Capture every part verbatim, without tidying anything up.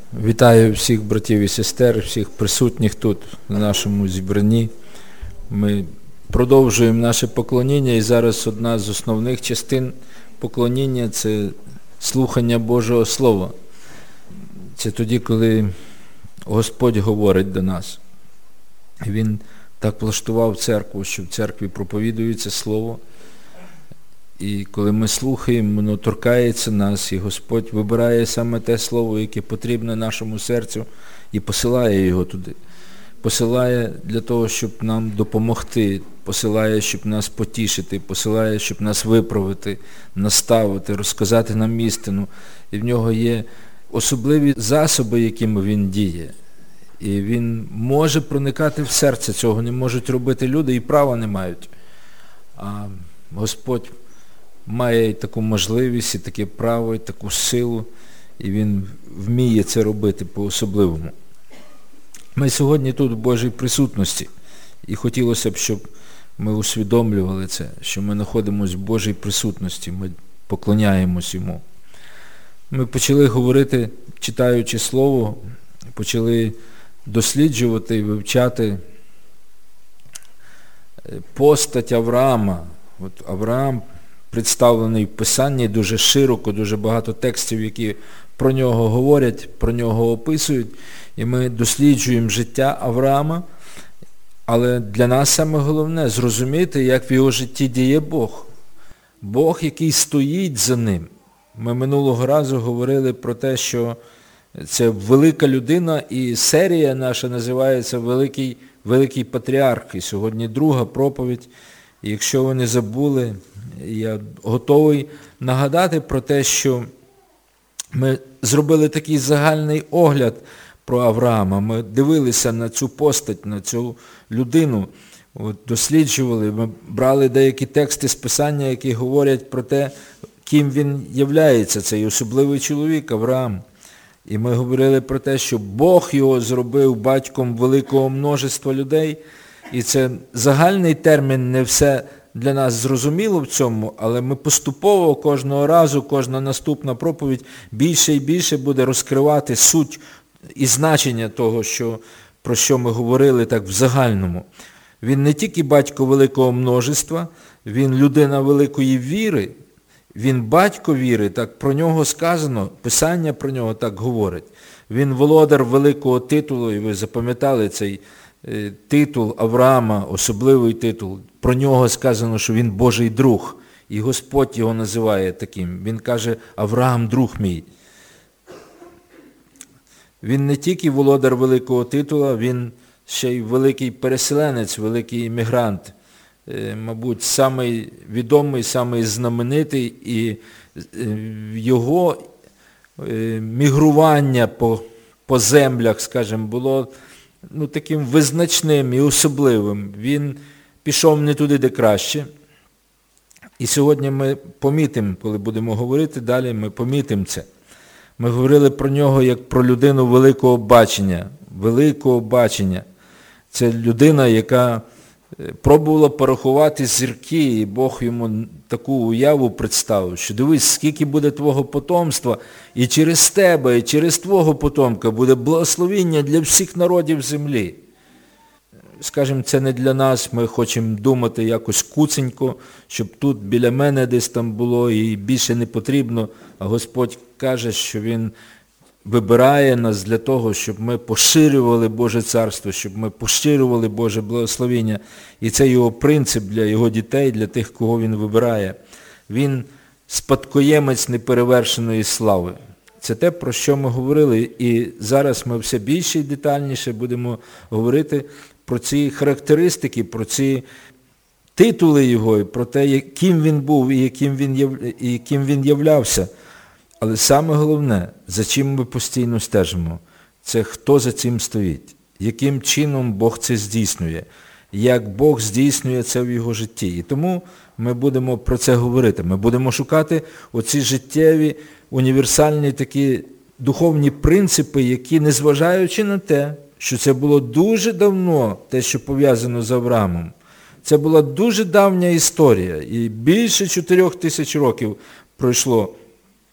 Вітаю всіх братів і сестер, всіх присутніх тут на нашому зібранні. Ми продовжуємо наше поклоніння, і зараз одна з основних частин поклоніння – це слухання Божого Слова. Це тоді, коли Господь говорить до нас. Він так влаштував церкву, що в церкві проповідується Слово. І коли ми слухаємо, воно торкається нас, і Господь вибирає саме те слово, яке потрібне нашому серцю, і посилає його туди. Посилає для того, щоб нам допомогти, посилає, щоб нас потішити, посилає, щоб нас виправити, наставити, розказати нам істину. І в нього є особливі засоби, якими він діє. І він може проникати в серце, цього не можуть робити люди і права не мають. А Господь має і таку можливість, і таке право, і таку силу, і він вміє це робити по-особливому. Ми сьогодні тут в Божій присутності, і хотілося б, щоб ми усвідомлювали це, що ми знаходимося в Божій присутності, ми поклоняємось Йому. Ми почали говорити, читаючи Слово, почали досліджувати і вивчати постать Авраама. От Авраам представлений в Писанні дуже широко, дуже багато текстів, які про нього говорять, про нього описують. І ми досліджуємо життя Авраама, але для нас саме головне зрозуміти, як в його житті діє Бог. Бог, який стоїть за ним. Ми минулого разу говорили про те, що це велика людина, і серія наша називається «Великий, Великий Патріарх». І сьогодні друга проповідь. І якщо ви не забули, я готовий нагадати про те, що ми зробили такий загальний огляд про Авраама. Ми дивилися на цю постать, на цю людину, от, досліджували, ми брали деякі тексти з Писання, які говорять про те, ким він являється, цей особливий чоловік Авраам. І ми говорили про те, що Бог його зробив батьком великого множества людей. І це загальний термін, не все для нас зрозуміло в цьому, але ми поступово кожного разу, кожна наступна проповідь більше і більше буде розкривати суть і значення того, що, про що ми говорили так в загальному. Він не тільки батько великого множества, він людина великої віри, він батько віри, так про нього сказано, Писання про нього так говорить. Він володар великого титулу, і ви запам'ятали цей титул Авраама, особливий титул. Про нього сказано, що він Божий друг. І Господь його називає таким. Він каже: Авраам, друг мій. Він не тільки володар великого титула, він ще й великий переселенець, великий іммігрант. Мабуть, самий відомий, самий знаменитий, і його мігрування по, по землях, скажімо, було ну, таким визначним і особливим. Він пішов не туди, де краще. І сьогодні ми помітимо, коли будемо говорити далі, ми помітимо це. Ми говорили про нього як про людину великого бачення. Великого бачення. Це людина, яка пробувала порахувати зірки, і Бог йому таку уяву представив, що дивись, скільки буде твого потомства, і через тебе, і через твого потомка буде благословіння для всіх народів землі. Скажімо, це не для нас, ми хочемо думати якось куценько, щоб тут біля мене десь там було і більше не потрібно, а Господь каже, що Він вибирає нас для того, щоб ми поширювали Боже Царство, щоб ми поширювали Боже благословіння. І це його принцип для його дітей, для тих, кого він вибирає. Він спадкоємець неперевершеної слави. Це те, про що ми говорили. І зараз ми все більше і детальніше будемо говорити про ці характеристики, про ці титули його, про те, яким він був і яким він, яв... і яким він являвся. Але саме головне, за чим ми постійно стежимо, це хто за цим стоїть, яким чином Бог це здійснює, як Бог здійснює це в його житті. І тому ми будемо про це говорити. Ми будемо шукати оці життєві, універсальні такі духовні принципи, які, незважаючи на те, що це було дуже давно, те, що пов'язано з Авраамом, це була дуже давня історія, і більше чотирьох тисяч років пройшло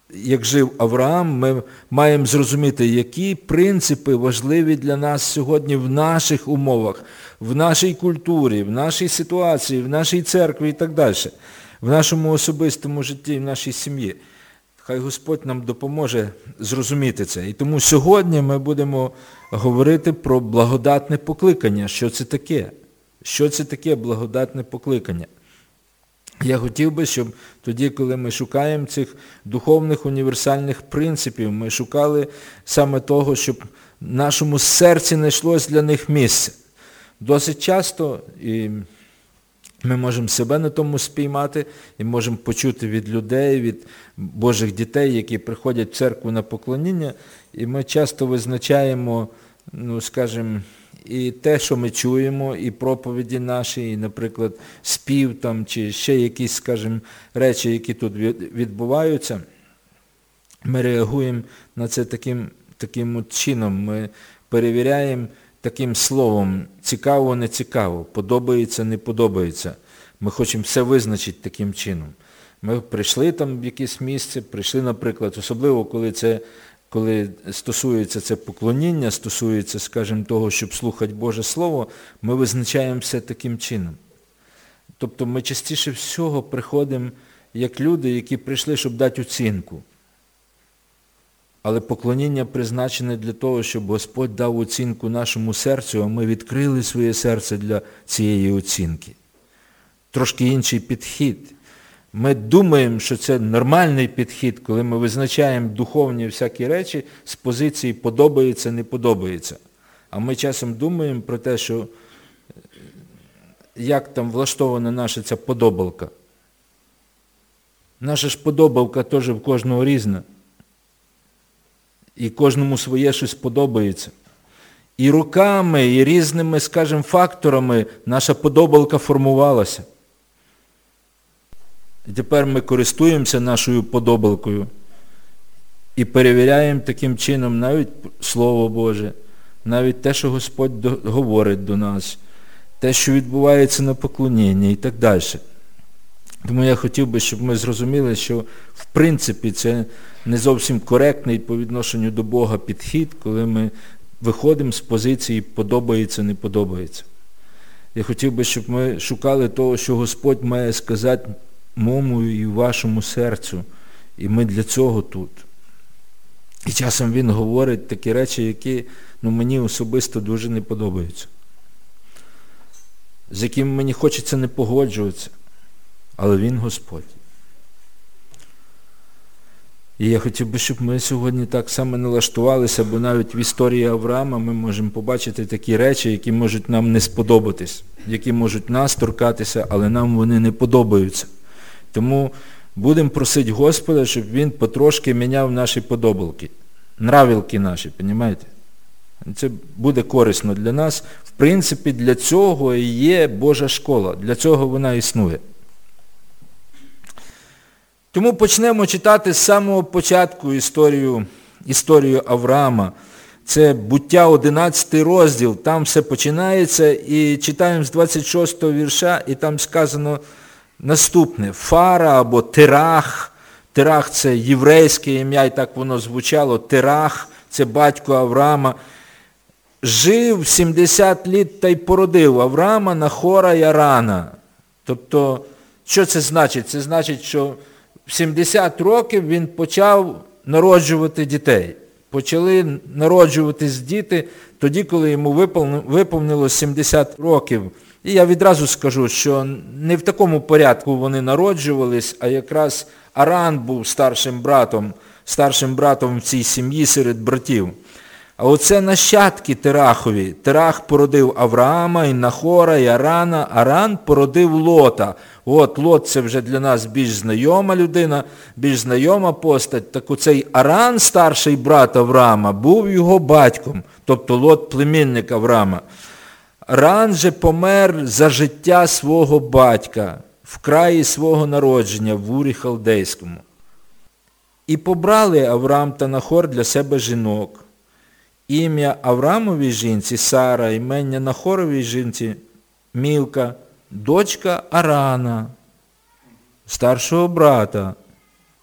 як жив Авраам, ми маємо зрозуміти, які принципи важливі для нас сьогодні в наших умовах, в нашій культурі, в нашій ситуації, в нашій церкві і так далі, в нашому особистому житті, в нашій сім'ї. Хай Господь нам допоможе зрозуміти це. І тому сьогодні ми будемо говорити про благодатне покликання. Що це таке? Що це таке благодатне покликання? Я хотів би, щоб тоді, коли ми шукаємо цих духовних універсальних принципів, ми шукали саме того, щоб в нашому серці знайшлось для них місце. Досить часто, і ми можемо себе на тому спіймати, і можемо почути від людей, від Божих дітей, які приходять в церкву на поклоніння, і ми часто визначаємо, ну, скажімо, і те, що ми чуємо, і проповіді наші, і, наприклад, спів там, чи ще якісь, скажімо, речі, які тут відбуваються, ми реагуємо на це таким, таким чином. Ми перевіряємо таким словом: цікаво, не цікаво, подобається, не подобається. Ми хочемо все визначити таким чином. Ми прийшли там в якесь місце, прийшли, наприклад, особливо, коли це коли стосується це поклоніння, стосується, скажімо, того, щоб слухати Боже Слово, ми визначаємо все таким чином. Тобто ми частіше всього приходимо як люди, які прийшли, щоб дати оцінку. Але поклоніння призначене для того, щоб Господь дав оцінку нашому серцю, а ми відкрили своє серце для цієї оцінки. Трошки інший підхід. Ми думаємо, що це нормальний підхід, коли ми визначаємо духовні всякі речі з позиції подобається, не подобається. А ми часом думаємо про те, що як там влаштована наша ця подобалка. Наша ж подобалка теж в кожного різна. І кожному своє щось подобається. І роками, і різними, скажімо, факторами наша подобалка формувалася. І тепер ми користуємося нашою подобалкою і перевіряємо таким чином навіть Слово Боже, навіть те, що Господь говорить до нас, те, що відбувається на поклонінні і так далі. Тому я хотів би, щоб ми зрозуміли, що в принципі це не зовсім коректний по відношенню до Бога підхід, коли ми виходимо з позиції подобається, не подобається. Я хотів би, щоб ми шукали того, що Господь має сказати моєму і вашому серцю. І ми для цього тут. І часом Він говорить такі речі, які, ну, мені особисто дуже не подобаються. З якими мені хочеться не погоджуватися. Але Він Господь. І я хотів би, щоб ми сьогодні так само налаштувалися, бо навіть в історії Авраама ми можемо побачити такі речі, які можуть нам не сподобатись, які можуть нас торкатися, але нам вони не подобаються. Тому будемо просити Господа, щоб Він потрошки міняв наші подобалки, нравилки наші, розумієте? Це буде корисно для нас. В принципі, для цього і є Божа школа, для цього вона існує. Тому почнемо читати з самого початку історію, історію Авраама. Це Буття, одинадцятий розділ, там все починається, і читаємо з двадцять шостого вірша, і там сказано наступне: Фара або Терах. Терах – це єврейське ім'я, і так воно звучало. Терах – це батько Авраама. Жив сімдесят літ та й породив Авраама, Нахора й Арана. Тобто, що це значить? Це значить, що в сімдесят років він почав народжувати дітей. Почали народжуватись діти тоді, коли йому виповнилось сімдесят років. І я відразу скажу, що не в такому порядку вони народжувались, а якраз Аран був старшим братом, старшим братом в цій сім'ї серед братів. А оце нащадки Терахові. Терах породив Авраама, і Нахора, і Арана. Аран породив Лота. От Лот – це вже для нас більш знайома людина, більш знайома постать. Так оцей Аран, старший брат Авраама, був його батьком, тобто Лот – племінник Авраама. Аран же помер за життя свого батька в краї свого народження в Урі Халдейському. І побрали Авраам та Нахор для себе жінок. Ім'я Авраамовій жінці Сара, імення Нахоровій жінці Мілка, дочка Арана, старшого брата.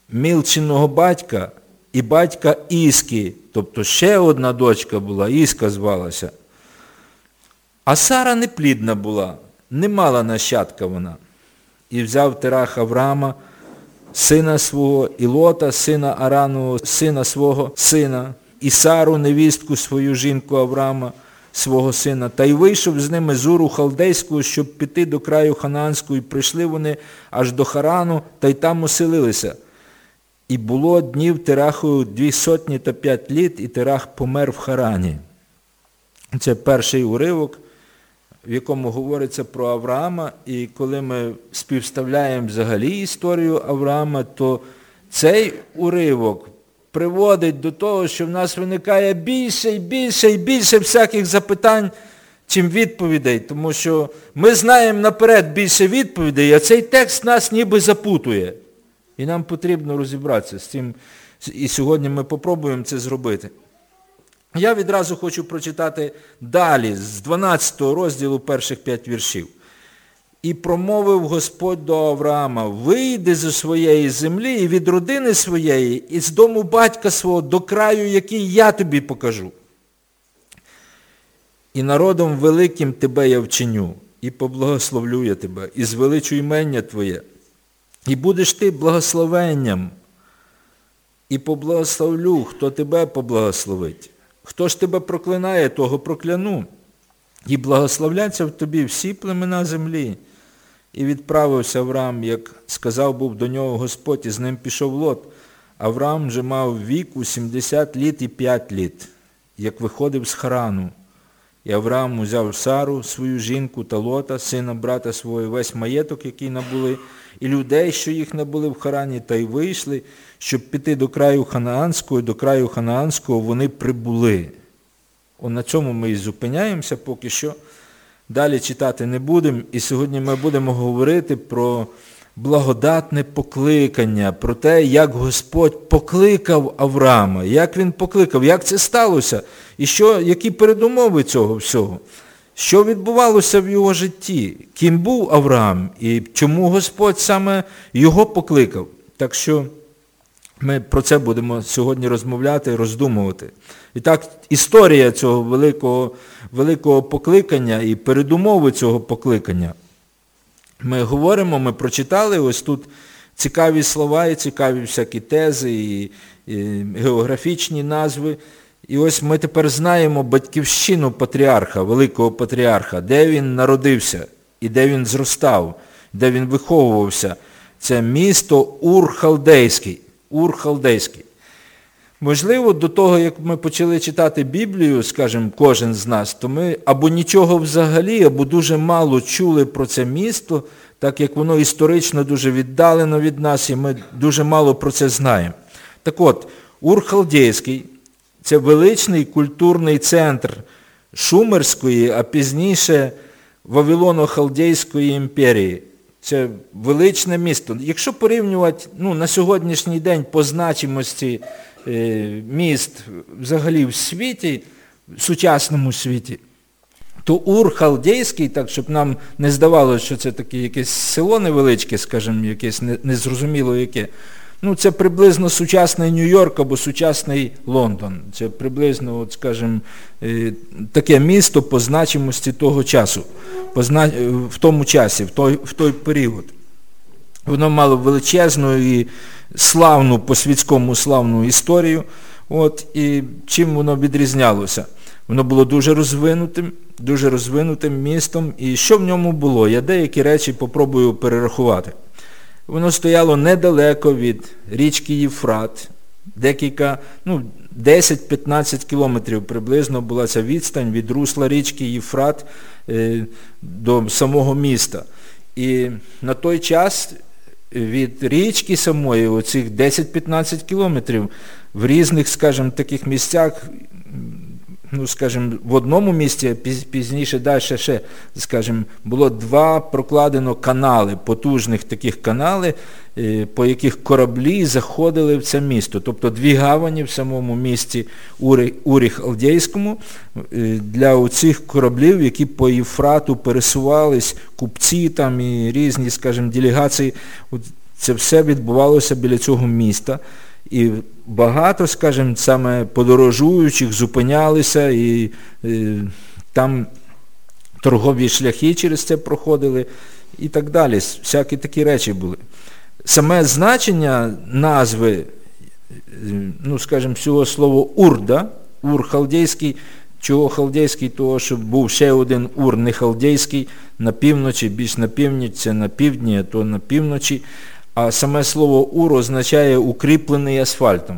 Мілчиного батька і батька Іски, тобто ще одна дочка була, Іска звалася. А Сара неплідна була, не мала нащадка вона. І взяв Терах Авраама, сина свого, і Лота, сина Араного, сина свого сина, і Сару, невістку свою, жінку Авраама, свого сина, та й вийшов з ними з Уру Халдейського, щоб піти до краю Ханаанського, і прийшли вони аж до Харану, та й там оселилися. І було днів Тераху дві сотні та п'ять літ, і Терах помер в Харані. Це перший уривок, в якому говориться про Авраама, і коли ми співставляємо взагалі історію Авраама, то цей уривок приводить до того, що в нас виникає більше і більше і більше всяких запитань, чим відповідей, тому що ми знаємо наперед більше відповідей, а цей текст нас ніби запутує. І нам потрібно розібратися з цим, і сьогодні ми попробуємо це зробити. Я відразу хочу прочитати далі, з дванадцятого розділу перших п'ять віршів. «І промовив Господь до Авраама, вийди зі своєї землі і від родини своєї, і з дому батька свого до краю, який я тобі покажу. І народом великим тебе я вчиню, і поблагословлю я тебе, і звеличу імення твоє. І будеш ти благословенням, і поблагословлю, хто тебе поблагословить. Хто ж тебе проклинає, того прокляну. І благословляться в тобі всі племена землі. І відправився Авраам, як сказав був до нього Господь, і з ним пішов Лот. Авраам же мав віку сімдесят літ і п'ять літ, як виходив з Харану. І Авраам узяв Сару, свою жінку, та Лота, сина брата свого, і весь маєток, який набули, і людей, що їх набули в Харані, та й вийшли, щоб піти до краю Ханаанського, і до краю Ханаанського вони прибули. О, на цьому ми і зупиняємося поки що. Далі читати не будемо. І сьогодні ми будемо говорити про благодатне покликання, про те, як Господь покликав Авраама, як він покликав, як це сталося, і що, які передумови цього всього. Що відбувалося в його житті, ким був Авраам і чому Господь саме його покликав. Так що ми про це будемо сьогодні розмовляти і роздумувати. І так, історія цього великого, великого покликання і передумови цього покликання. Ми говоримо, ми прочитали ось тут цікаві слова і цікаві всякі тези і, і географічні назви. І ось ми тепер знаємо батьківщину патріарха, великого патріарха, де він народився і де він зростав, де він виховувався. Це місто Ур-Халдейський. Ур-Халдейський. Можливо, до того, як ми почали читати Біблію, скажімо, кожен з нас, то ми або нічого взагалі, або дуже мало чули про це місто, так як воно історично дуже віддалено від нас, і ми дуже мало про це знаємо. Так от, Ур-Халдейський – це величний культурний центр Шумерської, а пізніше Вавилоно-Халдейської імперії. Це величне місто. Якщо порівнювати ну, на сьогоднішній день по значимості е, міст взагалі в світі, в сучасному світі, то Ур-Халдейський, так, щоб нам не здавалося, що це таке якесь село невеличке, скажімо, якесь незрозуміло яке, ну, це приблизно сучасний Нью-Йорк або сучасний Лондон. Це приблизно, от, скажімо, е, таке місто по значимості того часу. В тому часі, в той, в той період. Воно мало величезну і славну, по-світському славну історію. От, і чим воно відрізнялося? Воно було дуже розвинутим, дуже розвинутим містом. І що в ньому було? Я деякі речі попробую перерахувати. Воно стояло недалеко від річки Євфрат. Декілька, ну, десять-п'ятнадцять кілометрів приблизно була ця відстань від русла річки Євфрат е, до самого міста. І на той час від річки самої, оцих десять-п'ятнадцять кілометрів, в різних, скажімо, таких місцях, ну, скажімо, в одному місці, пізніше далі ще, скажімо, було два прокладено канали, потужних таких канали, по яких кораблі заходили в це місто. Тобто дві гавані в самому місті Урі-Халдейському для оцих кораблів, які по Євфрату пересувались, купці там і різні, скажімо, делегації. це все відбувалося біля цього міста. І багато, скажімо, саме подорожуючих зупинялися, і, і там торгові шляхи через це проходили і так далі. Всякі такі речі були. Саме значення назви, ну, скажімо, всього слова Ур, да? Ур халдейський. Чого халдейський? Того, що був ще один Ур не халдейський на півночі, більш на північ, це на півдні, а то на півночі. А саме слово Ур означає укріплений асфальтом.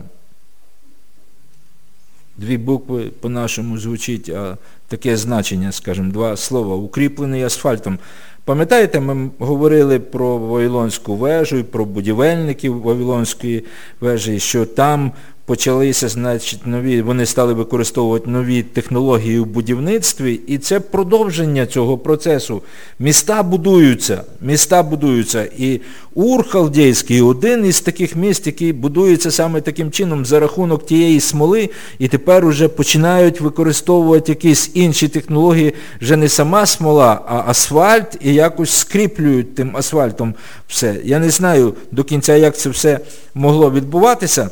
Дві букви по-нашому звучить, а таке значення, скажімо, два слова. Укріплений асфальтом. Пам'ятаєте, ми говорили про Вавилонську вежу і про будівельників Вавилонської вежі, що там почалися, значить, нові, вони стали використовувати нові технології у будівництві, і це продовження цього процесу. Міста будуються, міста будуються. І Ур халдейський один із таких міст, який будується саме таким чином за рахунок тієї смоли, і тепер уже починають використовувати якісь інші технології, вже не сама смола, а асфальт, і якось скріплюють тим асфальтом все. Я не знаю до кінця, як це все могло відбуватися,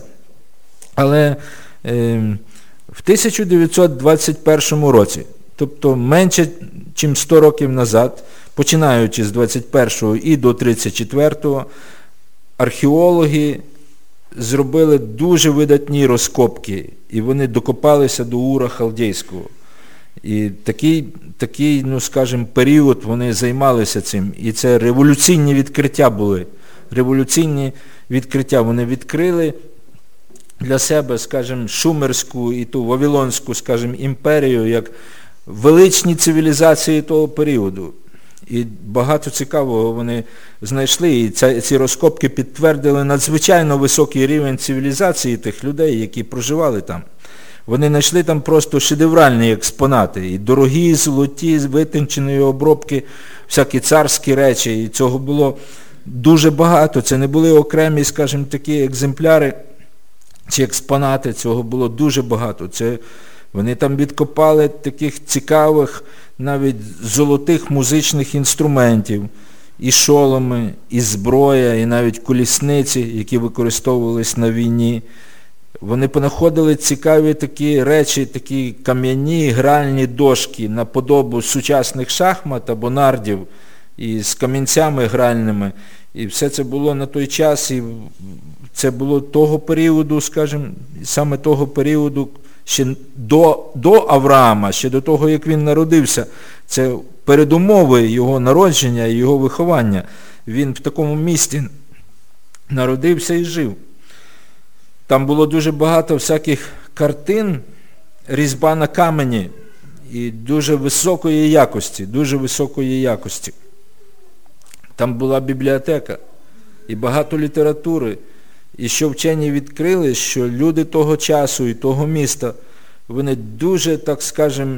але е, в тисяча дев'ятсот двадцять першому році, тобто менше, ніж сто років назад, починаючи з двадцять першого і до тридцять четвертого, археологи зробили дуже видатні розкопки, і вони докопалися до Ура халдейського. І такий, такий, ну скажімо, період вони займалися цим. І це революційні відкриття були. Революційні відкриття. Вони відкрили для себе, скажімо, Шумерську і ту Вавилонську, скажімо, імперію, як величні цивілізації того періоду. І багато цікавого вони знайшли, і ця, ці розкопки підтвердили надзвичайно високий рівень цивілізації тих людей, які проживали там. Вони знайшли там просто шедевральні експонати, і дорогі, золоті, витончені обробки, всякі царські речі, і цього було дуже багато. Це не були окремі, скажімо, такі екземпляри чи експонати, цього було дуже багато. Це, вони там відкопали таких цікавих, навіть золотих музичних інструментів, і шоломи, і зброя, і навіть колісниці, які використовувались на війні. Вони понаходили цікаві такі речі, такі кам'яні гральні дошки на подобу сучасних шахмат або нардів, і з камінцями гральними. І все це було на той час, і це було того періоду, скажімо, саме того періоду, ще до, до Авраама, ще до того, як він народився. Це передумови його народження і його виховання. Він в такому місті народився і жив. Там було дуже багато всяких картин, різьба на камені, і дуже високої якості, дуже високої якості. Там була бібліотека і багато літератури. І що вчені відкрили, що люди того часу і того міста, вони дуже, так скажемо,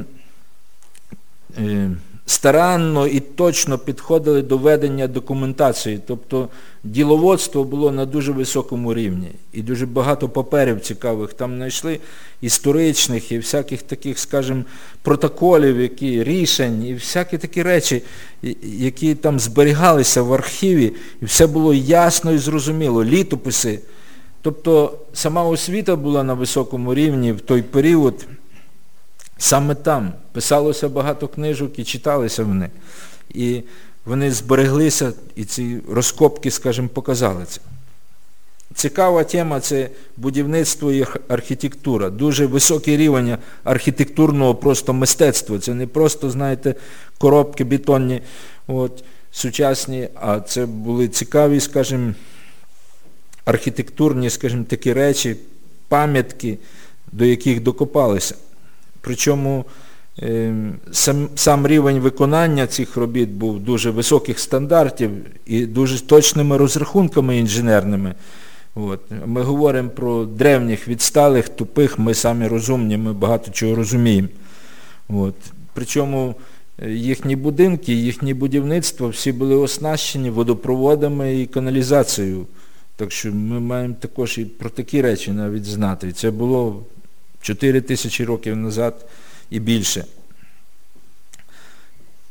старанно і точно підходили до ведення документації. Тобто діловодство було на дуже високому рівні. І дуже багато паперів цікавих там знайшли, історичних і всяких таких, скажімо, протоколів, які, рішень, і всякі такі речі, які там зберігалися в архіві, і все було ясно і зрозуміло. Літописи. Тобто сама освіта була на високому рівні в той період. Саме там писалося багато книжок і читалися вони. І вони збереглися, і ці розкопки, скажімо, показали це. Цікава тема – це будівництво і архітектура. Дуже високий рівень архітектурного просто мистецтва. Це не просто, знаєте, коробки бетонні, от, сучасні, а це були цікаві, скажімо, архітектурні, скажімо, такі речі, пам'ятки, до яких докопалися. Причому е, сам, сам рівень виконання цих робіт був дуже високих стандартів і дуже точними розрахунками інженерними. От. Ми говоримо про древніх, відсталих, тупих, ми самі розумні, ми багато чого розуміємо. От. Причому їхні будинки, їхні будівництва всі були оснащені водопроводами і каналізацією. Так що ми маємо також і про такі речі навіть знати. Це було чотири тисячі років назад і більше.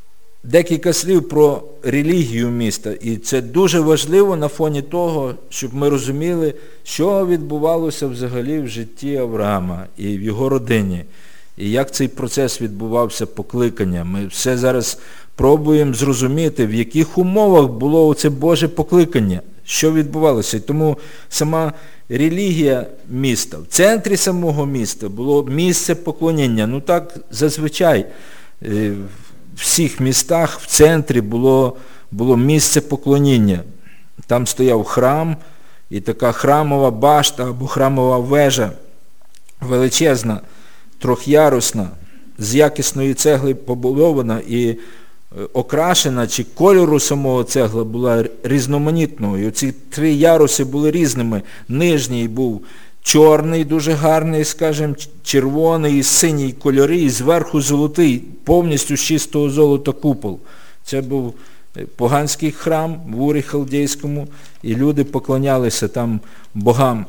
Декілька слів про релігію міста. І це дуже важливо на фоні того, щоб ми розуміли, що відбувалося взагалі в житті Авраама і в його родині. І як цей процес відбувався покликання. Ми все зараз пробуємо зрозуміти, в яких умовах було оце Боже покликання, що відбувалося. І тому сама релігія міста, в центрі самого міста було місце поклоніння. Ну так зазвичай в всіх містах в центрі було, було місце поклоніння. Там стояв храм, і така храмова башта або храмова вежа, величезна, трьохярусна, з якісної цегли побудована і окрашена, чи кольору самого цегла була різноманітною. І оці три яруси були різними. Нижній був чорний, дуже гарний, скажімо, червоний, синій кольори, і зверху золотий, повністю з чистого золота купол. Це був поганський храм в Урі Халдейському, і люди поклонялися там богам.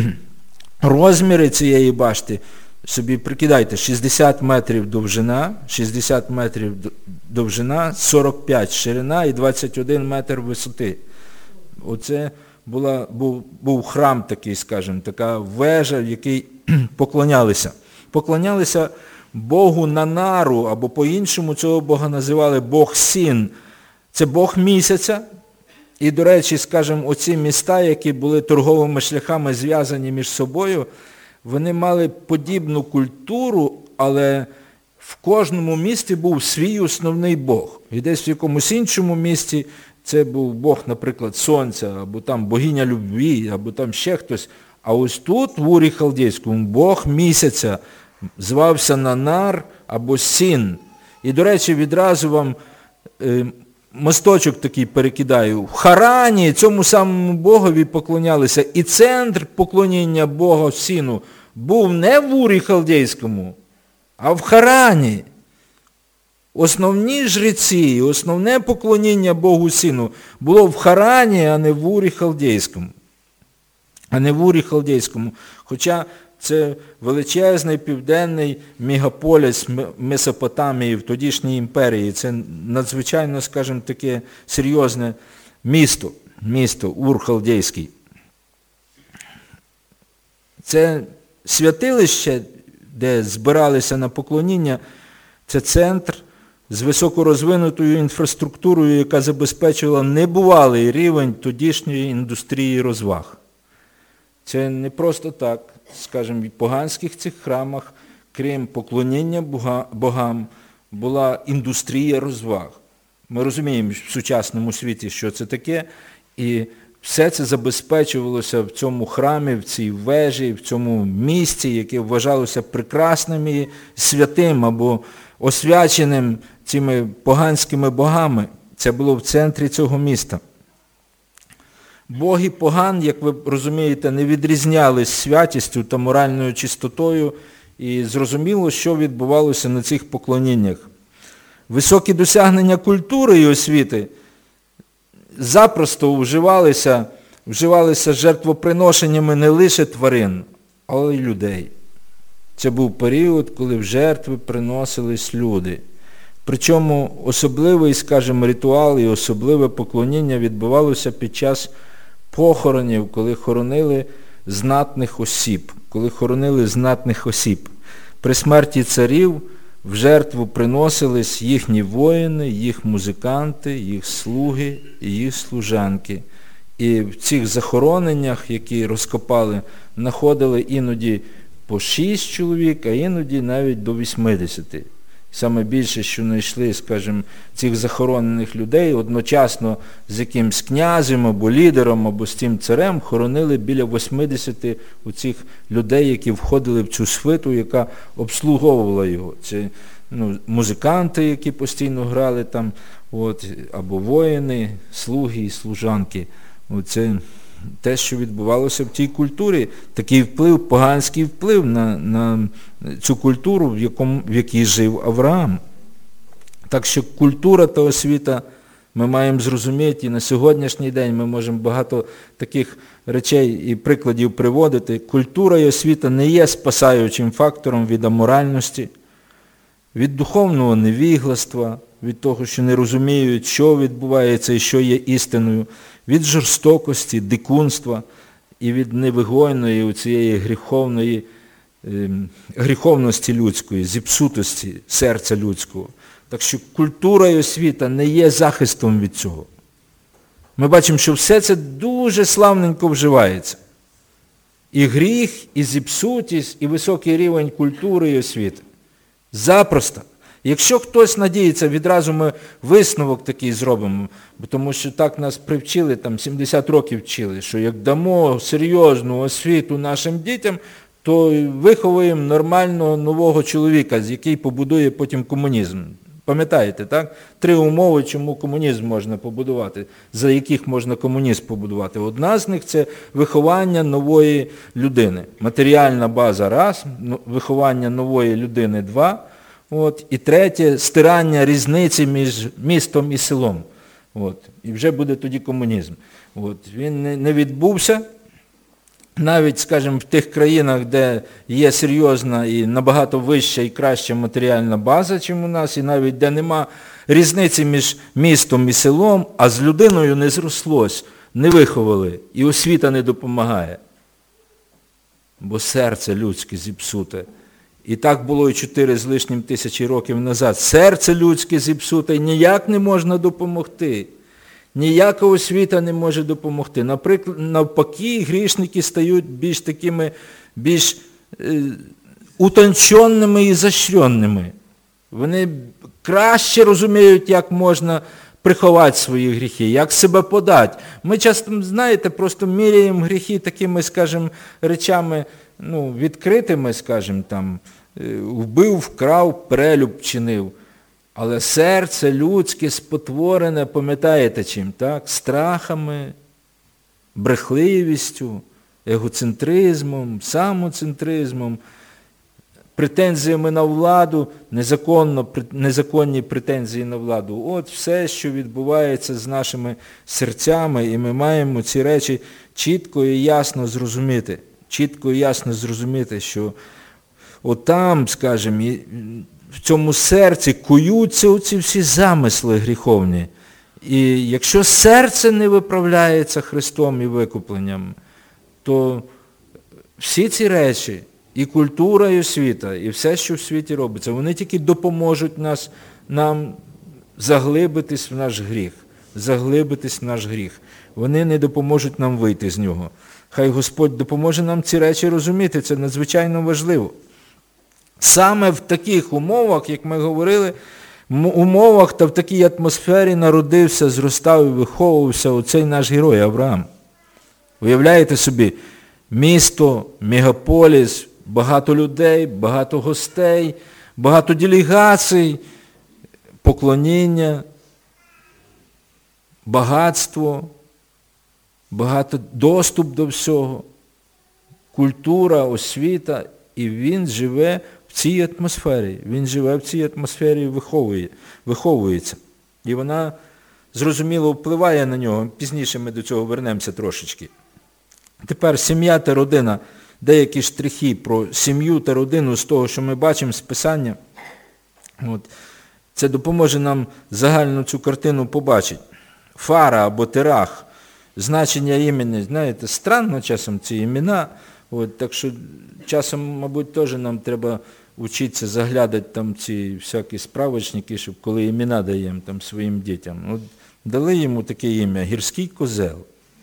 Розміри цієї башти, собі прикидайте, шістдесят метрів довжина, шістдесят метрів довжина, сорок п'ять ширина і двадцять один метр висоти. Оце була, був, був храм такий, скажімо, така вежа, в якій поклонялися. Поклонялися Богу Нанару, або по-іншому цього Бога називали Бог Сін. Це Бог місяця. І, до речі, скажімо, оці міста, які були торговими шляхами зв'язані між собою, вони мали подібну культуру, але в кожному місті був свій основний Бог. І десь в якомусь іншому місті це був Бог, наприклад, Сонця, або там богиня любві, або там ще хтось. А ось тут, в Урі Халдейському, Бог місяця звався Нанар або Сін. І, до речі, відразу вам е, мосточок такий перекидаю. В Харані цьому самому Богові поклонялися. І центр поклоніння Бога Сіну був не в Урі Халдейському, а в Харані. Основні жреці, основне поклоніння Богу Сіну було в Харані, а не в Урі Халдейському. А не в Урі Халдейському. Хоча це величезний південний мегаполіс Месопотамії в тодішній імперії. Це надзвичайно, скажімо, таке серйозне місто, місто Ур Халдейський. Це святилище, де збиралися на поклоніння, це центр з високорозвинутою інфраструктурою, яка забезпечувала небувалий рівень тодішньої індустрії розваг. Це не просто так, скажімо, в поганських цих храмах, крім поклоніння богам, була індустрія розваг. Ми розуміємо в сучасному світі, що це таке, і все це забезпечувалося в цьому храмі, в цій вежі, в цьому місці, яке вважалося прекрасним і святим або освяченим цими поганськими богами. Це було в центрі цього міста. Боги поган, як ви розумієте, не відрізнялись святістю та моральною чистотою, і зрозуміло, що відбувалося на цих поклоніннях. Високі досягнення культури і освіти запросто вживалися, вживалися жертвоприношеннями не лише тварин, але й людей. Це був період, коли в жертви приносились люди. Причому особливий, скажімо, ритуал і особливе поклоніння відбувалося під час похоронів, коли хоронили знатних осіб. Коли хоронили знатних осіб. При смерті царів в жертву приносились їхні воїни, їх музиканти, їх слуги і їх служанки. І в цих захороненнях, які розкопали, знаходили іноді по шість чоловік, а іноді навіть до вісімдесят. Саме більше, що знайшли, скажімо, цих захоронених людей, одночасно з якимсь князем або лідером, або з тим царем, хоронили біля вісімдесят у цих людей, які входили в цю свиту, яка обслуговувала його. Це ну, музиканти, які постійно грали там, от, або воїни, слуги і служанки. Це те, що відбувалося в тій культурі, такий вплив, поганський вплив на, на цю культуру, в, якому, в якій жив Авраам. Так що культура та освіта ми маємо зрозуміти, і на сьогоднішній день ми можемо багато таких речей і прикладів приводити. Культура і освіта не є спасаючим фактором від аморальності, від духовного невігластва, від того, що не розуміють, що відбувається і що є істиною, від жорстокості, дикунства і від невигойної цієї гріховної, е, гріховності людської, зіпсутості серця людського. Так що культура і освіта не є захистом від цього. Ми бачимо, що все це дуже славненько вживається. І гріх, і зіпсутість, і високий рівень культури і освіти. Запросто. Якщо хтось надіється, відразу ми висновок такий зробимо, тому що так нас привчили, там сімдесят років вчили, що як дамо серйозну освіту нашим дітям, то виховуємо нормального нового чоловіка, який побудує потім комунізм. Пам'ятаєте, так? Три умови, чому комунізм можна побудувати, за яких можна комунізм побудувати. Одна з них – це виховання нової людини. Матеріальна база – раз, виховання нової людини – два. От, і третє – стирання різниці між містом і селом. От, і вже буде тоді комунізм. От, він не, не відбувся. Навіть, скажімо, в тих країнах, де є серйозна і набагато вища і краща матеріальна база, ніж у нас, і навіть де нема різниці між містом і селом, а з людиною не зрослось, не виховали, і освіта не допомагає. Бо серце людське зіпсуте. І так було і чотири з лишнім тисячі років назад. Серце людське зіпсуте, і ніяк не можна допомогти. Ніяка освіта не може допомогти. Наприклад, навпаки, грішники стають більш такими, більш е, утонченними і защренними. Вони краще розуміють, як можна приховати свої гріхи, як себе подати. Ми часто, знаєте, просто міряємо гріхи такими, скажімо, речами, ну, відкритими, скажімо, там, вбив, вкрав, перелюб чинив. Але серце людське спотворене, пам'ятаєте чим, так? Страхами, брехливістю, егоцентризмом, самоцентризмом, претензіями на владу, незаконно, незаконні претензії на владу. От все, що відбувається з нашими серцями, і ми маємо ці речі чітко і ясно зрозуміти. Чітко і ясно зрозуміти, що отам, скажімо, в цьому серці куються оці всі замисли гріховні. І якщо серце не виправляється Христом і викупленням, то всі ці речі, і культура, і освіта, і все, що в світі робиться, вони тільки допоможуть нас, нам заглибитись в наш гріх. Заглибитись в наш гріх. Вони не допоможуть нам вийти з нього. Хай Господь допоможе нам ці речі розуміти, це надзвичайно важливо. Саме в таких умовах, як ми говорили, умовах та в такій атмосфері народився, зростав і виховувався оцей наш герой Авраам. Уявляєте собі, місто, мегаполіс, багато людей, багато гостей, багато делегацій, поклоніння, багатство, багато доступ до всього, культура, освіта, і він живе в цій атмосфері. Він живе в цій атмосфері і виховує, виховується. І вона, зрозуміло, впливає на нього. Пізніше ми до цього вернемося трошечки. Тепер сім'я та родина. Деякі штрихи про сім'ю та родину з того, що ми бачимо з Писання. От. Це допоможе нам загальну цю картину побачити. Фара або Терах. Значення імені, знаєте, странно часом ці імена. От, так що часом, мабуть, теж нам треба вчитися заглядати там ці всякі справочники, щоб коли імена даємо там своїм дітям. От, дали йому таке ім'я Гірський козел.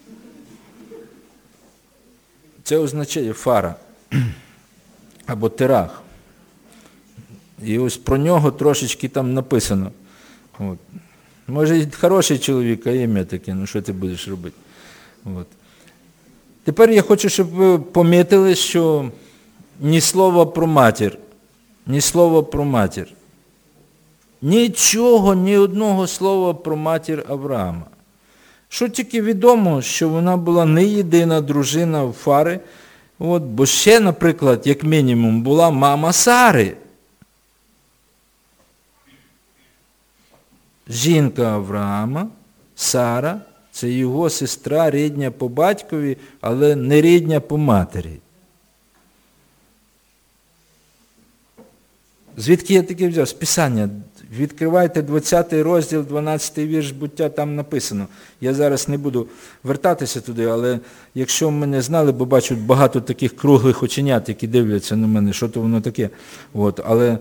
Це означає Фара або Терах. І ось про нього трошечки там написано. От. Може, і хороший чоловік, а ім'я таке, ну що ти будеш робити? От. Тепер я хочу, щоб ви помітили, що ні слова про матір, ні слова про матір. Нічого, ні одного слова про матір Авраама. Що тільки відомо, що вона була не єдина дружина Фари, от, бо ще, наприклад, як мінімум, була мама Сари. Жінка Авраама, Сара, це його сестра, рідня по батькові, але не рідня по матері. Звідки я таке взяв? З Писання. Відкривайте двадцятий розділ, дванадцятий вірш Буття, там написано. Я зараз не буду вертатися туди, але якщо мене знали, бо бачу багато таких круглих оченят, які дивляться на мене, що то воно таке. От, але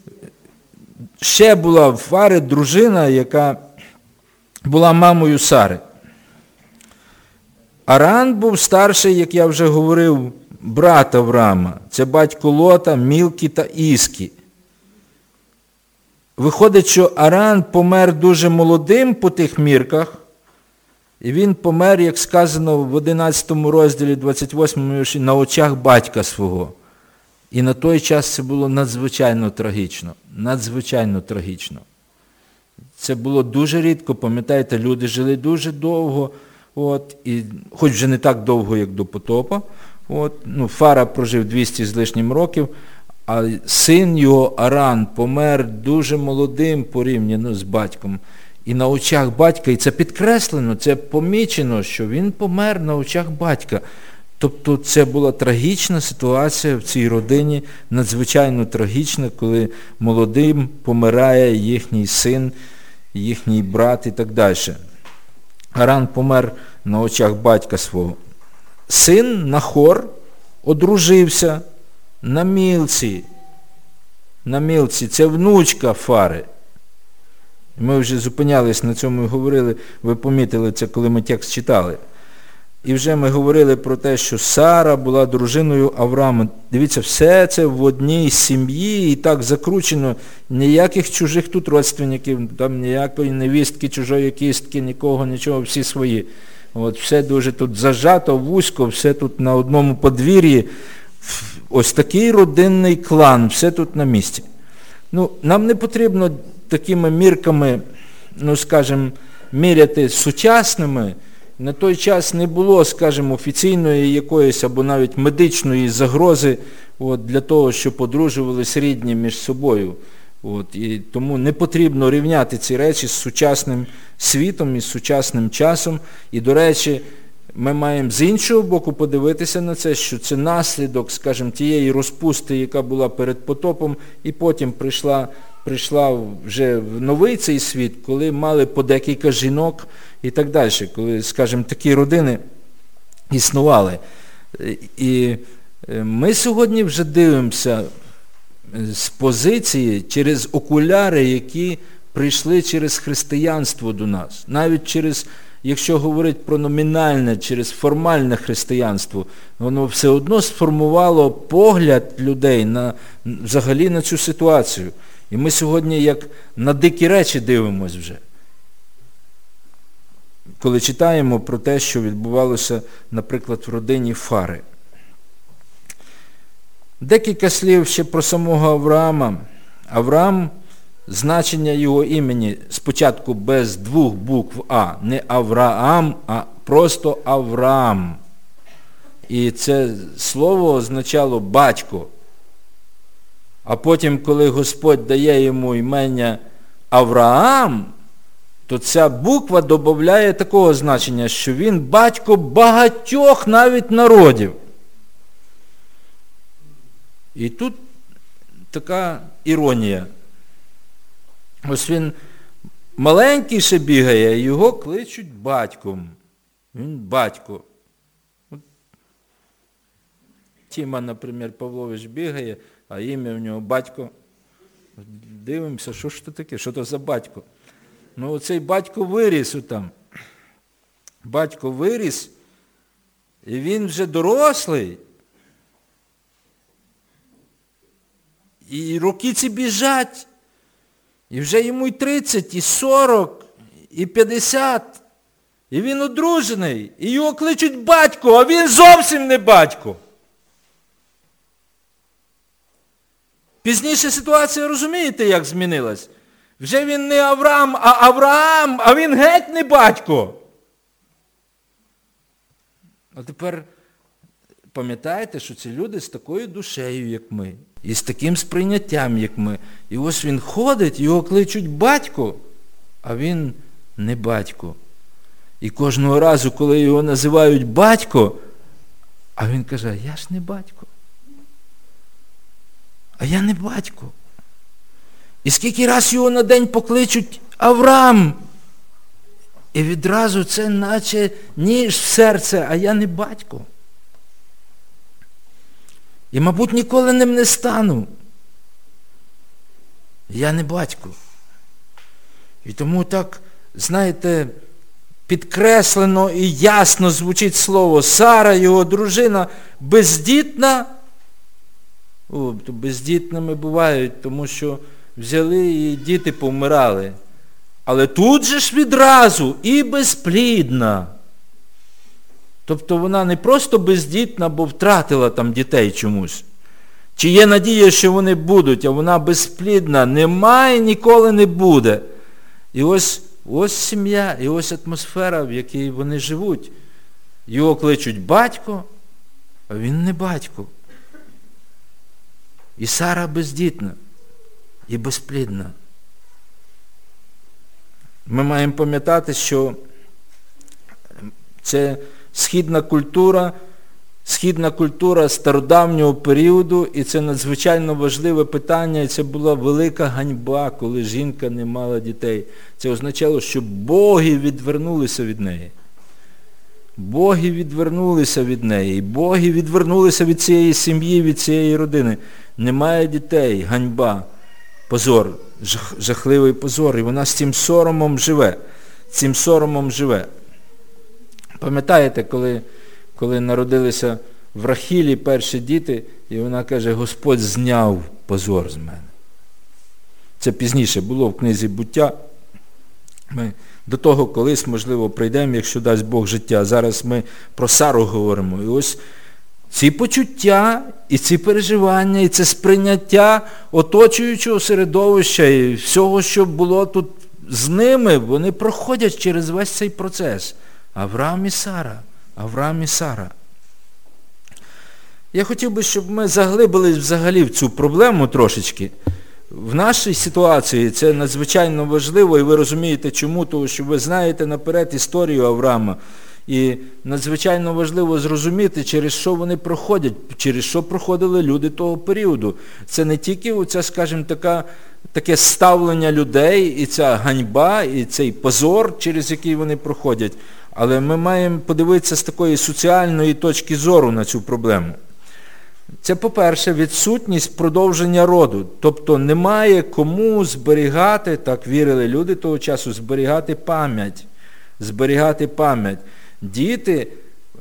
ще була в Фари дружина, яка була мамою Сари. Аран був старший, як я вже говорив, брат Авраама. Це батько Лота, Мілки та Іскі. Виходить, що Аран помер дуже молодим по тих мірках, і він помер, як сказано в одинадцятому розділі, двадцять восьмому вірші, на очах батька свого. І на той час це було надзвичайно трагічно. Надзвичайно трагічно. Це було дуже рідко, пам'ятаєте, люди жили дуже довго, от, і, хоч вже не так довго, як до потопа. От, ну, Фара прожив двісті з лишнім років, а син його Аран помер дуже молодим порівняно з батьком. І на очах батька, і це підкреслено, це помічено, що він помер на очах батька. Тобто це була трагічна ситуація в цій родині, надзвичайно трагічна, коли молодим помирає їхній син, їхній брат і так далі. Аран помер на очах батька свого. Син Нахор одружився на Мілці. На Мілці. Це внучка Фари. Ми вже зупинялись на цьому і говорили, ви помітили це, коли ми текст читали. І вже ми говорили про те, що Сара була дружиною Авраама. Дивіться, все це в одній сім'ї і так закручено. Ніяких чужих тут родственників, там ніякої невістки, чужої кістки, нікого, нічого, всі свої. От, все дуже тут зажато, вузько, все тут на одному подвір'ї. Ось такий родинний клан, все тут на місці. Ну, нам не потрібно такими мірками, ну, скажімо, міряти сучасними. На той час не було, скажімо, офіційної якоїсь або навіть медичної загрози от, для того, щоб одружувались рідні між собою. От, і тому не потрібно рівняти ці речі з сучасним світом і з сучасним часом. І, до речі, ми маємо з іншого боку подивитися на це, що це наслідок, скажімо, тієї розпусти, яка була перед потопом, і потім прийшла, прийшла вже в новий цей світ, коли мали по декілька жінок і так далі, коли, скажімо, такі родини існували. І ми сьогодні вже дивимося з позиції через окуляри, які прийшли через християнство до нас. Навіть через, якщо говорити про номінальне, через формальне християнство, воно все одно сформувало погляд людей на, взагалі на цю ситуацію. І ми сьогодні як на дикі речі дивимось вже. Коли читаємо про те, що відбувалося, наприклад, в родині Фари. Декілька слів ще про самого Авраама. Авраам, значення його імені спочатку без двох букв А, не Авраам, а просто Авраам. І це слово означало батько. А потім, коли Господь дає йому імення Авраам, то ця буква додає такого значення, що він батько багатьох навіть народів. І тут така іронія. Ось він маленький ще бігає, його кличуть батьком. Він батько. От Тіма, наприклад, Павлович бігає, а ім'я в нього батько. Дивимося, що ж це таке, що це за батько? Ну, оцей батько виріс отам. Батько виріс, і він вже дорослий. І роки ці біжать. І вже йому й тридцять, і сорок, і п'ятдесят. І він одружений. І його кличуть батько, а він зовсім не батько. Пізніше ситуація, розумієте, як змінилась? Вже він не Авраам, а Авраам, а він геть не батько. А тепер пам'ятаєте, що ці люди з такою душею, як ми, і з таким сприйняттям, як ми. І ось він ходить, його кличуть батько, а він не батько. І кожного разу, коли його називають батько, а він каже, я ж не батько. А я не батько. І скільки раз його на день покличуть Авраам. І відразу це наче ніж в серце, а я не батько. І, мабуть, ніколи ним не стану. Я не батько. І тому так, знаєте, підкреслено і ясно звучить слово. Сара, його дружина, бездітна. О, то бездітними бувають, тому що взяли і діти повмирали. Але тут же ж відразу і безплідна. Тобто вона не просто бездітна, бо втратила там дітей чомусь. Чи є надія, що вони будуть, а вона безплідна. Немає, ніколи не буде. І ось, ось сім'я, і ось атмосфера, в якій вони живуть. Його кличуть батько, а він не батько. І Сара бездітна, і безплідна. Ми маємо пам'ятати, що це східна культура, східна культура стародавнього періоду, і це надзвичайно важливе питання, і це була велика ганьба, коли жінка не мала дітей. Це означало, що боги відвернулися від неї. Боги відвернулися від неї, і боги відвернулися від цієї сім'ї, від цієї родини. Немає дітей, ганьба, позор, жах, жахливий позор. І вона з цим соромом живе, цим соромом живе. Пам'ятаєте, коли, коли народилися в Рахілі перші діти, і вона каже, Господь зняв позор з мене. Це пізніше було в книзі «Буття». Ми до того колись, можливо, прийдемо, якщо дасть Бог життя. Зараз ми про Сару говоримо. І ось ці почуття, і ці переживання, і це сприйняття оточуючого середовища, і всього, що було тут з ними, вони проходять через весь цей процес. Авраам і Сара. Авраам і Сара. Я хотів би, щоб ми заглибились взагалі в цю проблему трошечки. В нашій ситуації це надзвичайно важливо, і ви розумієте чому, тому що ви знаєте наперед історію Авраама. І надзвичайно важливо зрозуміти, через що вони проходять, через що проходили люди того періоду. Це не тільки оця, скажімо, така, таке ставлення людей, і ця ганьба, і цей позор, через який вони проходять, але ми маємо подивитися з такої соціальної точки зору на цю проблему. Це, по-перше, відсутність продовження роду. Тобто немає кому зберігати, так вірили люди того часу, зберігати пам'ять. Зберігати пам'ять. Діти,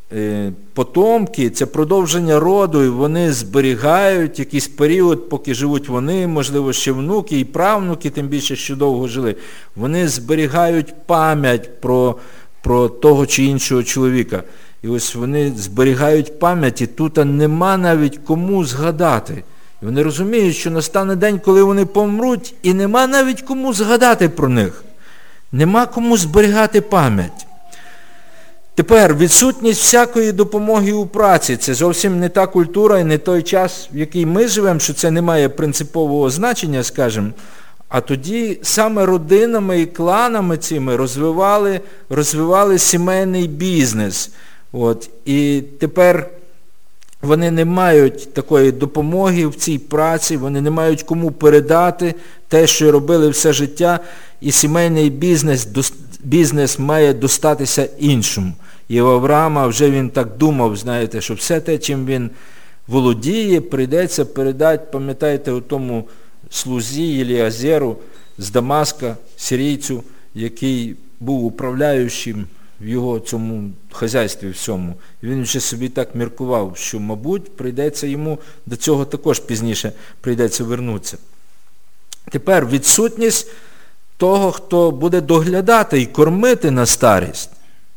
потомки, це продовження роду, і вони зберігають якийсь період, поки живуть вони, можливо, ще внуки і правнуки, тим більше, що довго жили. Вони зберігають пам'ять про, про того чи іншого чоловіка. І ось вони зберігають пам'ять, і тут нема навіть кому згадати. І вони розуміють, що настане день, коли вони помруть, і нема навіть кому згадати про них. Нема кому зберігати пам'ять. Тепер, відсутність всякої допомоги у праці. Це зовсім не та культура і не той час, в який ми живемо, що це не має принципового значення, скажімо. А тоді саме родинами і кланами цими розвивали, розвивали сімейний бізнес. От. І тепер вони не мають такої допомоги в цій праці, вони не мають кому передати те, що робили все життя, і сімейний бізнес, бізнес має достатися іншому. І у Авраама вже він так думав, знаєте, що все те, чим він володіє, прийдеться передати, пам'ятаєте, у тому слузі Еліазеру з Дамаска, сирійцю, який був управляючим в його цьому хазяйстві всьому. І він вже собі так міркував, що, мабуть, прийдеться йому до цього також пізніше прийдеться вернутися. Тепер відсутність того, хто буде доглядати і кормити на старість.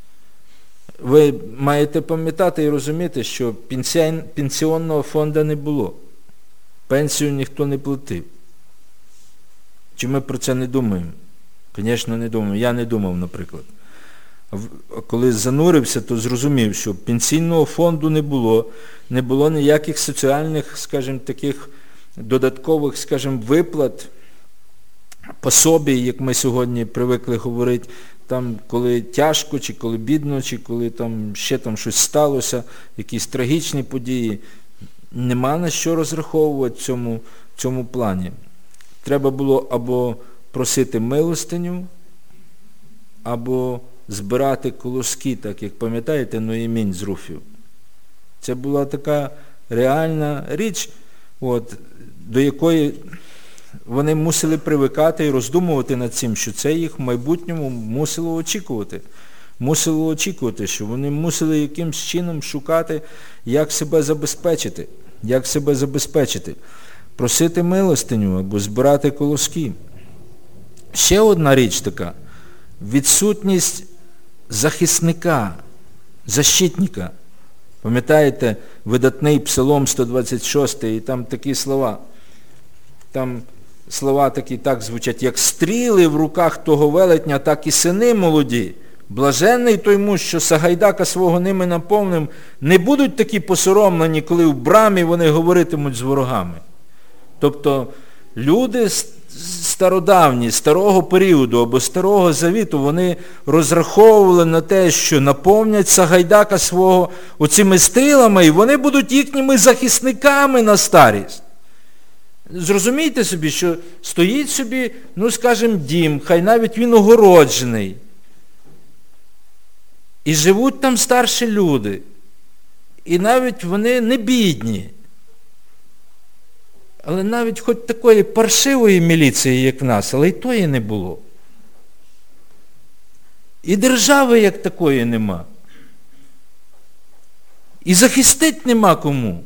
Ви маєте пам'ятати і розуміти, що пенсіонного фонду не було. Пенсію ніхто не платив. Чи ми про це не думаємо? Звісно, не думаємо. Я не думав, наприклад. Коли занурився, то зрозумів, що пенсійного фонду не було, не було ніяких соціальних, скажімо, таких додаткових, скажімо, виплат, пособій, як ми сьогодні привикли говорити, там, коли тяжко, чи коли бідно, чи коли там ще там щось сталося, якісь трагічні події. Нема на що розраховувати в цьому, в цьому плані. треба було або просити милостиню, або збирати колоски, так як пам'ятаєте, Ноємінь з Руфів. Це була така реальна річ, от, до якої вони мусили привикати і роздумувати над цим, що це їх в майбутньому мусило очікувати. Мусило очікувати, що вони мусили якимсь чином шукати, як себе забезпечити. Як себе забезпечити. Просити милостиню або збирати колоски. Ще одна річ така. Відсутність захисника, защитника. Пам'ятаєте, видатний Псалом сто двадцять шостий, і там такі слова. Там слова такі так звучать, як стріли в руках того велетня, так і сини молоді. Блаженний той муж, що Сагайдака свого ними наповнив, не будуть такі посоромлені, коли в брамі вони говоритимуть з ворогами. Тобто люди стародавні, старого періоду або старого завіту, вони розраховували на те, що наповнять Сагайдака свого оцими стрілами, і вони будуть їхніми захисниками на старість. Зрозумійте собі, що стоїть собі, ну скажімо, дім, хай навіть він огороджений. І живуть там старші люди. І навіть вони не бідні. Але навіть хоч такої паршивої міліції, як в нас, але й тої не було. І держави, як такої, нема. І захистить нема кому.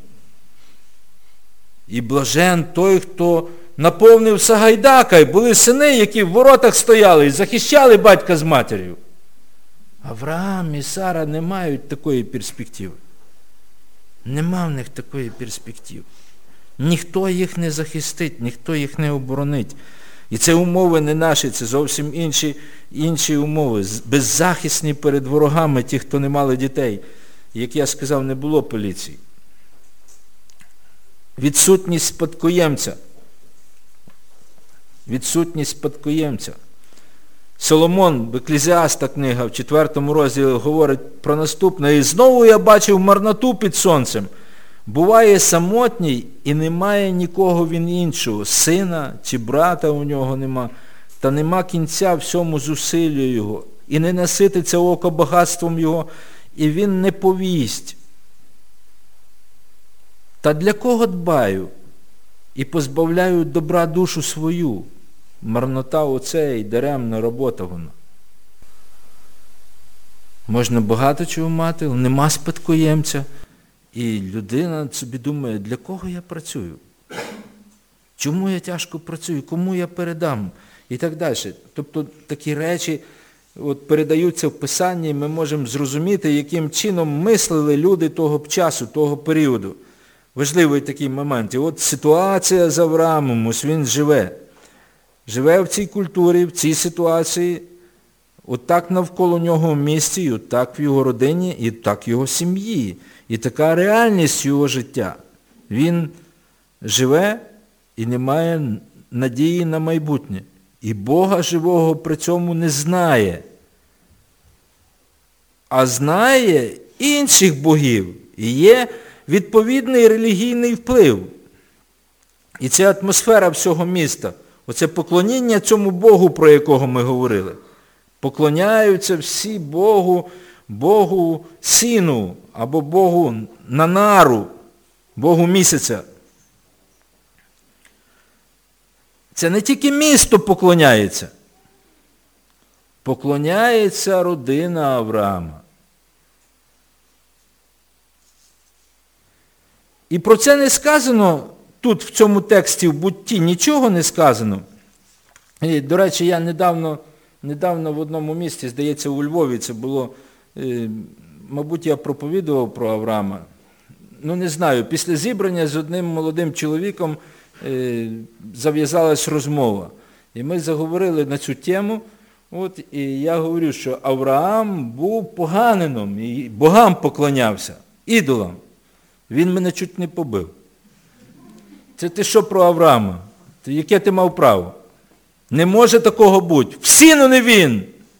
І блажен той, хто наповнив Сагайдака, і були сини, які в воротах стояли і захищали батька з матір'ю. Авраам і Сара не мають такої перспективи. Нема в них такої перспективи. Ніхто їх не захистить, ніхто їх не оборонить. І це умови не наші, це зовсім інші, інші умови. Беззахисні перед ворогами ті, хто не мали дітей. Як я сказав, не було поліції. Відсутність спадкоємця. Відсутність спадкоємця. Соломон, Еклезіаста книга, в четвертому розділі говорить про наступне. І знову я бачив марноту під сонцем. Буває самотній і немає нікого він іншого. Сина чи брата у нього нема. Та нема кінця всьому зусиллю його. І не насититься око багатством його. І він не повість. Та для кого дбаю? І позбавляю добра душу свою. Марнота оце і даремна робота вона. Можна багато чого мати, але нема спадкоємця. І людина собі думає, для кого я працюю? Чому я тяжко працюю? Кому я передам? І так далі. Тобто такі речі от, передаються в Писанні, і ми можемо зрозуміти, яким чином мислили люди того часу, того періоду. Важливий такий момент. І от ситуація з Авраамом, ось він живе. Живе в цій культурі, в цій ситуації, отак навколо нього в місті, і отак в його родині, і так в його сім'ї. І така реальність його життя. Він живе і не має надії на майбутнє. І Бога живого при цьому не знає. А знає інших богів. І є відповідний релігійний вплив. І це атмосфера всього міста. Оце поклоніння цьому Богу, про якого ми говорили. Поклоняються всі Богу, Богу Сіну, або Богу Нанару, Богу місяця. Це не тільки місто поклоняється. Поклоняється родина Авраама. І про це не сказано тут, в цьому тексті, в Бутті, нічого не сказано. І, до речі, я недавно, недавно в одному місті, здається, у Львові, це було, е, мабуть, я проповідував про Авраама. Ну, не знаю, після зібрання з одним молодим чоловіком е, зав'язалась розмова. І ми заговорили на цю тему, от, і я говорю, що Авраам був поганином, і богам поклонявся, ідолам. Він мене чуть не побив. Це ти що про Авраама? Яке ти мав право? Не може такого бути. Всі, но не він.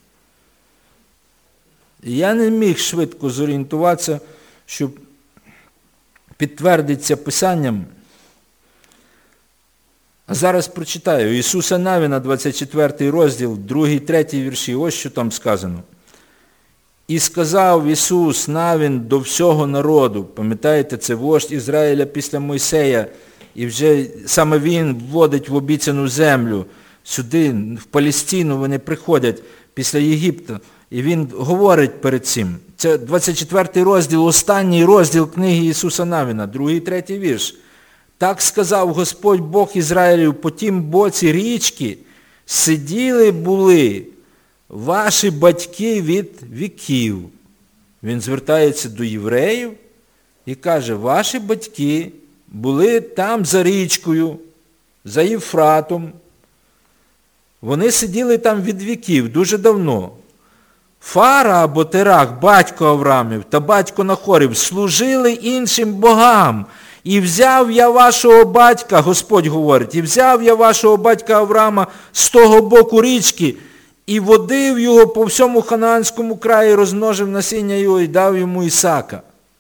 І я не міг швидко зорієнтуватися, щоб підтвердитися Писанням. А зараз прочитаю. Ісуса Навіна, двадцять четвертий розділ, другий, третій вірші. Ось що там сказано. «І сказав Ісус Навін до всього народу». Пам'ятаєте, це вождь Ізраїля після Мойсея. І вже саме він вводить в обіцяну землю. Сюди, в Палестину вони приходять після Єгипту. І він говорить перед цим. Це двадцять четвертий розділ, останній розділ книги Ісуса Навіна, другий, третій вірш. «Так сказав Господь Бог Ізраїлів, по тім боці річки сиділи були ваші батьки від віків». Він звертається до євреїв і каже, ваші батьки були там за річкою, за Євфратом. Вони сиділи там від віків, дуже давно. Фара або Терах, батько Авраамів та батько Нахорів, служили іншим богам. І взяв я вашого батька, Господь говорить, і взяв я вашого батька Авраама з того боку річки, і водив його по всьому ханаанському краї, розмножив насіння його і дав йому Ісака.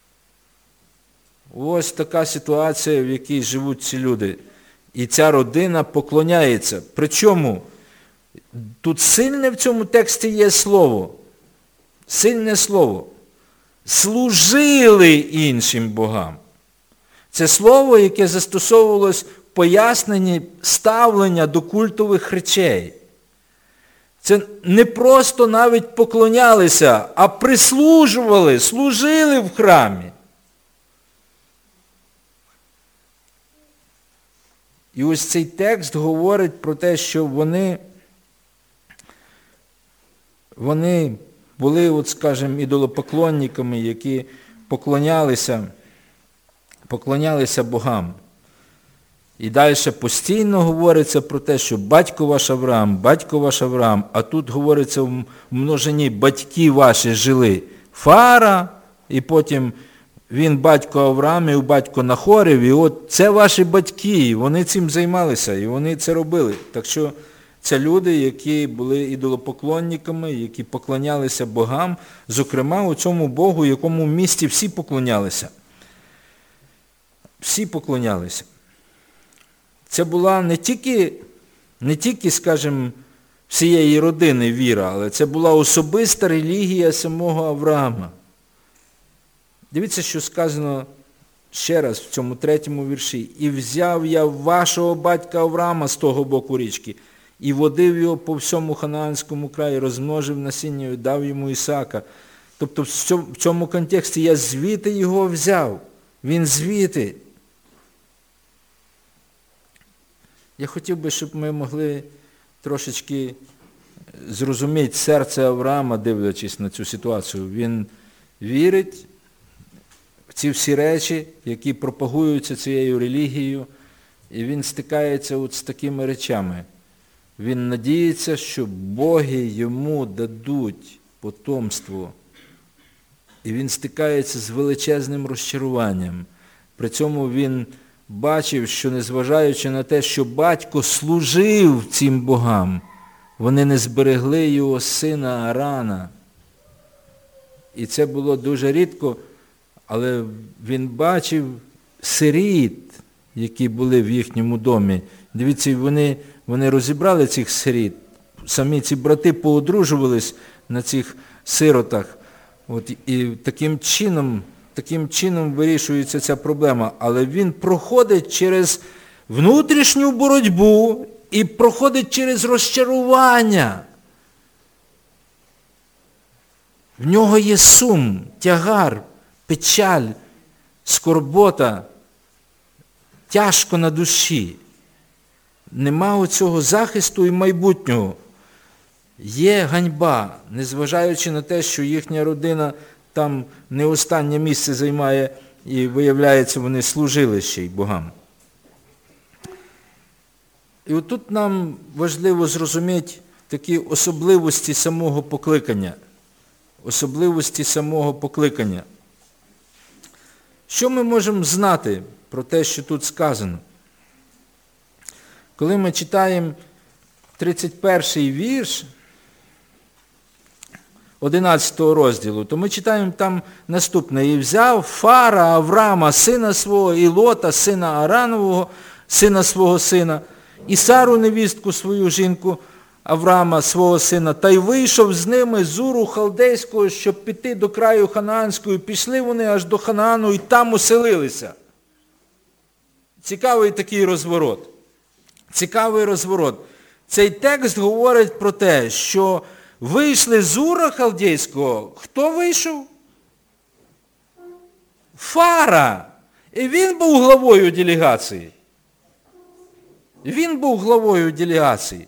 Ось така ситуація, в якій живуть ці люди. І ця родина поклоняється. Причому тут сильне в цьому тексті є слово. Сильне слово. Служили іншим богам. Це слово, яке застосовувалось в поясненні ставлення до культових речей. Це не просто навіть поклонялися, а прислужували, служили в храмі. І ось цей текст говорить про те, що вони, вони були, от, скажімо, ідолопоклонниками, які поклонялися, поклонялися богам. І далі постійно говориться про те, що батько ваш Авраам, батько ваш Авраам, а тут говориться в множині батьки ваші жили. Фара, і потім він батько Авраамів, батько Нахорів, і от це ваші батьки, і вони цим займалися, і вони це робили. Так що це люди, які були ідолопоклонниками, які поклонялися богам, зокрема у цьому Богу, якому в місті всі поклонялися. Всі поклонялися. Це була не тільки, не тільки, скажімо, всієї родини віра, але це була особиста релігія самого Авраама. Дивіться, що сказано ще раз в цьому третьому вірші. «І взяв я вашого батька Авраама з того боку річки, і водив його по всьому ханаанському краї, розмножив насіння і дав йому Ісака». Тобто в цьому контексті я звідти його взяв. Він звідти. Я хотів би, щоб ми могли трошечки зрозуміти серце Авраама, дивлячись на цю ситуацію. Він вірить в ці всі речі, які пропагуються цією релігією, і він стикається от з такими речами. Він надіється, що боги йому дадуть потомство. І він стикається з величезним розчаруванням. При цьому він бачив, що незважаючи на те, що батько служив цим богам, вони не зберегли його сина Арана. І це було дуже рідко, але він бачив сиріт, які були в їхньому домі. Дивіться, вони, вони розібрали цих сиріт. Самі ці брати поодружувались на цих сиротах. От, і таким чином, таким чином вирішується ця проблема. Але він проходить через внутрішню боротьбу і проходить через розчарування. В нього є сум, тягар, печаль, скорбота, тяжко на душі. Нема оцього захисту і майбутнього. Є ганьба, незважаючи на те, що їхня родина там не останнє місце займає, і, виявляється, вони служили ще й богам. І отут нам важливо зрозуміти такі особливості самого покликання. Особливості самого покликання. Що ми можемо знати про те, що тут сказано? Коли ми читаємо тридцять перший вірш одинадцятого розділу, то ми читаємо там наступне. «І взяв Фара Авраама, сина свого, і Лота, сина Аранового, сина свого сина, і Сару, невістку свою, жінку Авраама, свого сина, та й вийшов з ними з Уру Халдейського, щоб піти до краю Ханаанського. Пішли вони аж до Ханаану і там оселилися. Цікавий такий розворот. Цікавий розворот. Цей текст говорить про те, що вийшли з Ура Халдейського. Хто вийшов? Фара. І він був главою делегації. Він був главою делегації.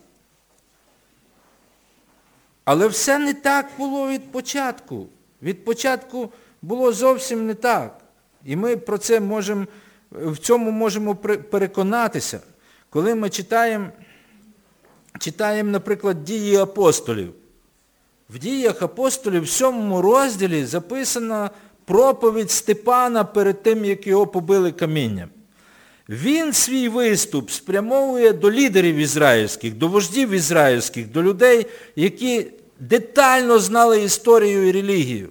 Але все не так було від початку. Від початку було зовсім не так. І ми про це можемо, в цьому можемо переконатися, коли ми читаємо, читаємо, наприклад, Дії апостолів. В Діях апостолів в сьомому розділі записана проповідь Степана перед тим, як його побили камінням. Він свій виступ спрямовує до лідерів ізраїльських, до вождів ізраїльських, до людей, які детально знали історію і релігію.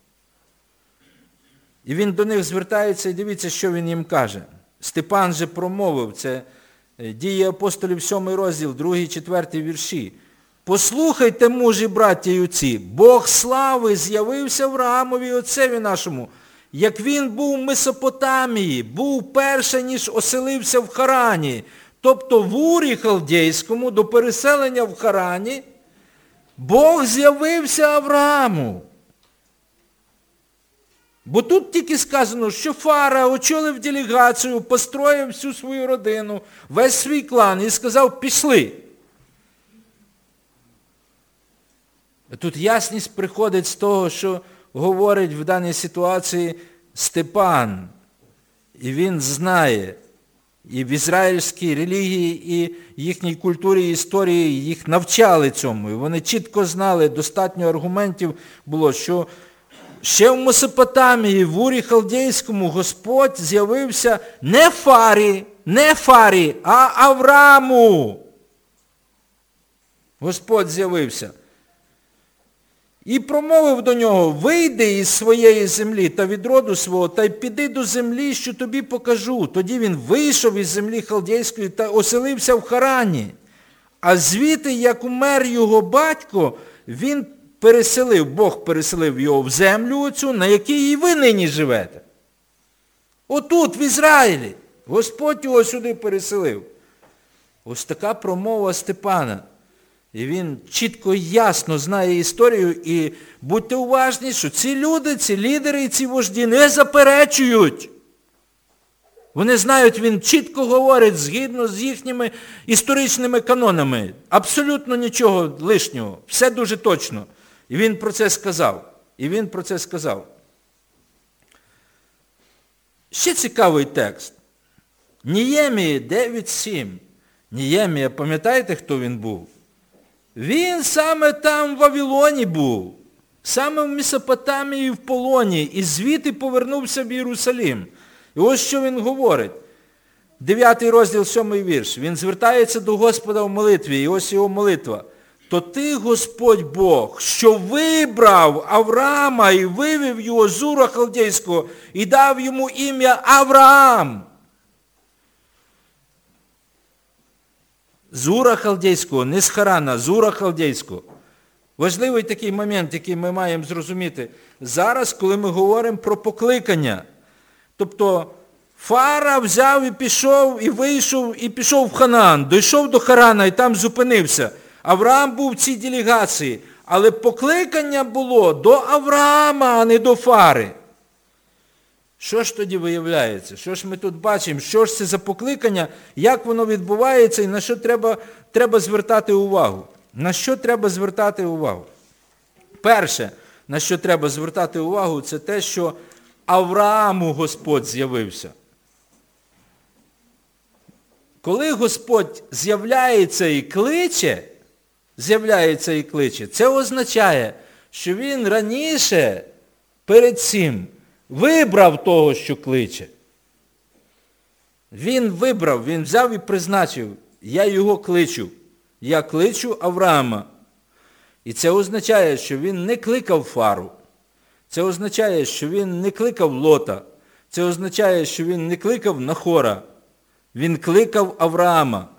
І він до них звертається, і дивіться, що він їм каже. Степан же промовив, це Дії апостолів, сьомий розділ, другий, четвертий вірші. «Послухайте, мужі, браття й отці, Бог слави з'явився Авраамові, отцеві нашому, як він був в Месопотамії, був перше, ніж оселився в Харані». Тобто в Урі Халдейському до переселення в Харані Бог з'явився Аврааму. Бо тут тільки сказано, що Фара очолив делегацію, построїв всю свою родину, весь свій клан і сказав, пішли. Тут ясність приходить з того, що говорить в даній ситуації Степан. І він знає, і в ізраїльській релігії, і їхній культурі і історії їх навчали цьому. І вони чітко знали, достатньо аргументів було, що ще в Месопотамії, в Урі Халдейському Господь з'явився не Фарі, не Фарі, а Аврааму. Господь з'явився. І промовив до нього, вийди із своєї землі та від роду свого, та й піди до землі, що тобі покажу. Тоді він вийшов із землі Халдейської та оселився в Харані. А звідти, як умер його батько, він переселив, Бог переселив його в землю оцю, на якій і ви нині живете. Отут, в Ізраїлі. Господь його сюди переселив. Ось така промова Степана. І він чітко і ясно знає історію, і будьте уважні, що ці люди, ці лідери і ці вожді не заперечують. Вони знають, він чітко говорить, згідно з їхніми історичними канонами. Абсолютно нічого лишнього. Все дуже точно. І він про це сказав. І він про це сказав. Ще цікавий текст. Ніємії дев'ять сім. Ніємія, пам'ятаєте, хто він був? Він саме там в Вавилоні був, саме в Месопотамії в полоні, і звідти повернувся в Єрусалим. І ось що він говорить. Дев'ятий розділ, сьомий вірш. Він звертається до Господа в молитві, і ось його молитва. То ти, Господь Бог, що вибрав Авраама і вивів його з Ура Халдейського, і дав йому ім'я Авраам. З Ура Халдейського, не з Харана, з Ура Халдейського. Важливий такий момент, який ми маємо зрозуміти. Зараз, коли ми говоримо про покликання, тобто Фара взяв і пішов, і вийшов, і пішов в Ханаан, дійшов до Харана і там зупинився. Авраам був в цій делегації, але покликання було до Авраама, а не до Фари. Що ж тоді виявляється? Що ж ми тут бачимо? Що ж це за покликання? Як воно відбувається і на що треба, треба звертати увагу? На що треба звертати увагу? Перше, на що треба звертати увагу, це те, що Аврааму Господь з'явився. Коли Господь з'являється і кличе, з'являється і кличе, це означає, що він раніше перед цим вибрав того, що кличе. Він вибрав, він взяв і призначив, я його кличу. Я кличу Авраама. І це означає, що він не кликав Фару. Це означає, що він не кликав Лота. Це означає, що він не кликав Нахора. Він кликав Авраама.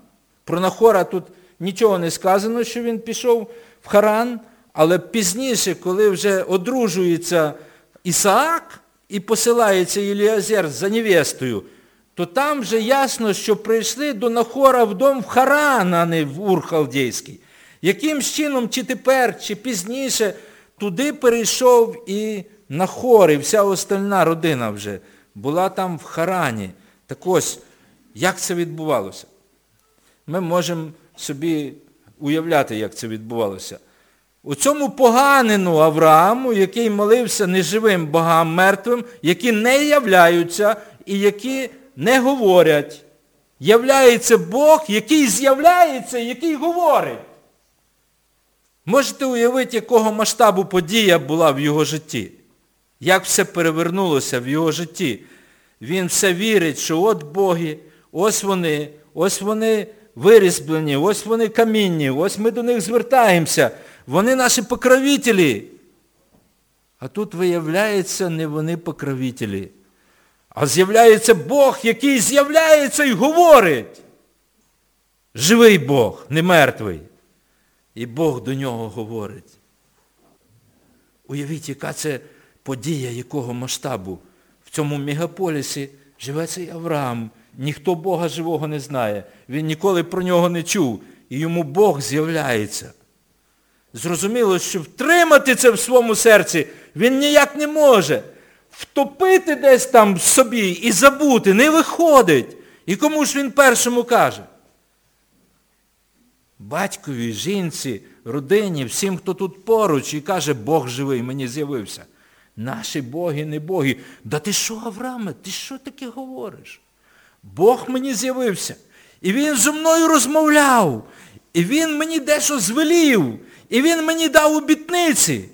Про Нахора тут нічого не сказано, що він пішов в Харан, але пізніше, коли вже одружується Ісаак і посилається Еліазер за невестою, то там вже ясно, що прийшли до Нахора в дом в Харан, а не в Ур Халдейський. Яким чином, чи тепер, чи пізніше, туди перейшов і Нахор, і вся остальна родина вже була там в Харані. Так ось, як це відбувалося? Ми можемо собі уявляти, як це відбувалося. У цьому поганину Аврааму, який молився неживим богам мертвим, які не являються і які не говорять. Являється Бог, який з'являється, який говорить. Можете уявити, якого масштабу подія була в його житті? Як все перевернулося в його житті? Він все вірить, що от боги, ось вони, ось вони вирізблені, ось вони камінні, ось ми до них звертаємося. Вони наші покровителі. А тут виявляється, не вони покровителі, а з'являється Бог, який з'являється і говорить. Живий Бог, не мертвий. І Бог до нього говорить. Уявіть, яка це подія, якого масштабу. В цьому мегаполісі живе цей Авраам. Ніхто Бога живого не знає. Він ніколи про нього не чув. І йому Бог з'являється. Зрозуміло, що втримати це в своєму серці він ніяк не може. Втопити десь там собі і забути не виходить. І кому ж він першому каже? Батькові, жінці, родині, всім, хто тут поруч, і каже, Бог живий, мені з'явився. Наші боги не боги. Да ти що, Аврааме, ти що таке говориш? Бог мені з'явився. І він зі мною розмовляв. І він мені дещо звелів. І він мені дав обітниці.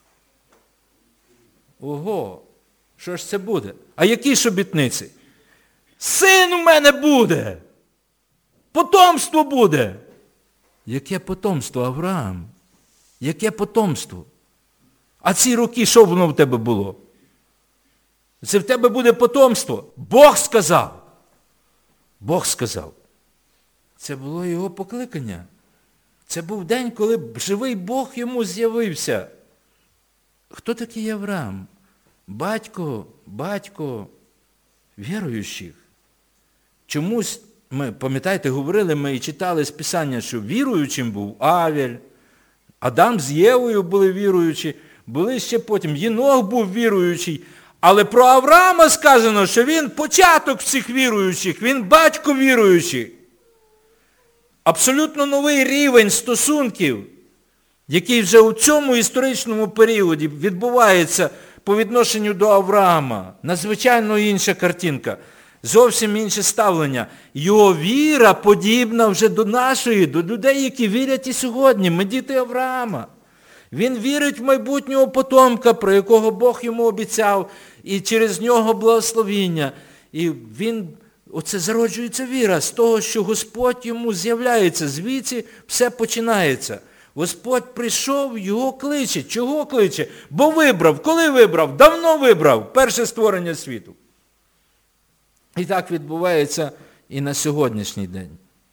Ого, що ж це буде? А які ж обітниці? Син у мене буде. Потомство буде. Яке потомство, Авраам? Яке потомство? А ці роки, що воно в тебе було? Це в тебе буде потомство. Бог сказав. Бог сказав. Це було його покликання. Це був день, коли живий Бог йому з'явився. Хто такий Авраам? Батько, батько віруючих. Чомусь, ми, пам'ятаєте, говорили, ми і читали з Писання, що віруючим був Авель, Адам з Євою були віруючі, були ще потім, Єнох був віруючий. Але про Авраама сказано, що він початок всіх віруючих, він батько віруючих. Абсолютно новий рівень стосунків, який вже у цьому історичному періоді відбувається по відношенню до Авраама. Надзвичайно інша картинка, зовсім інше ставлення. Його віра подібна вже до нашої, до людей, які вірять і сьогодні. Ми діти Авраама. Він вірить в майбутнього потомка, про якого Бог йому обіцяв, і через нього благословіння. І він, оце зароджується віра з того, що Господь йому з'являється. Звідси все починається. Господь прийшов, його кличе. Чого кличе? Бо вибрав. Коли вибрав? Давно вибрав. Перше створення світу. І так відбувається і на сьогоднішній день.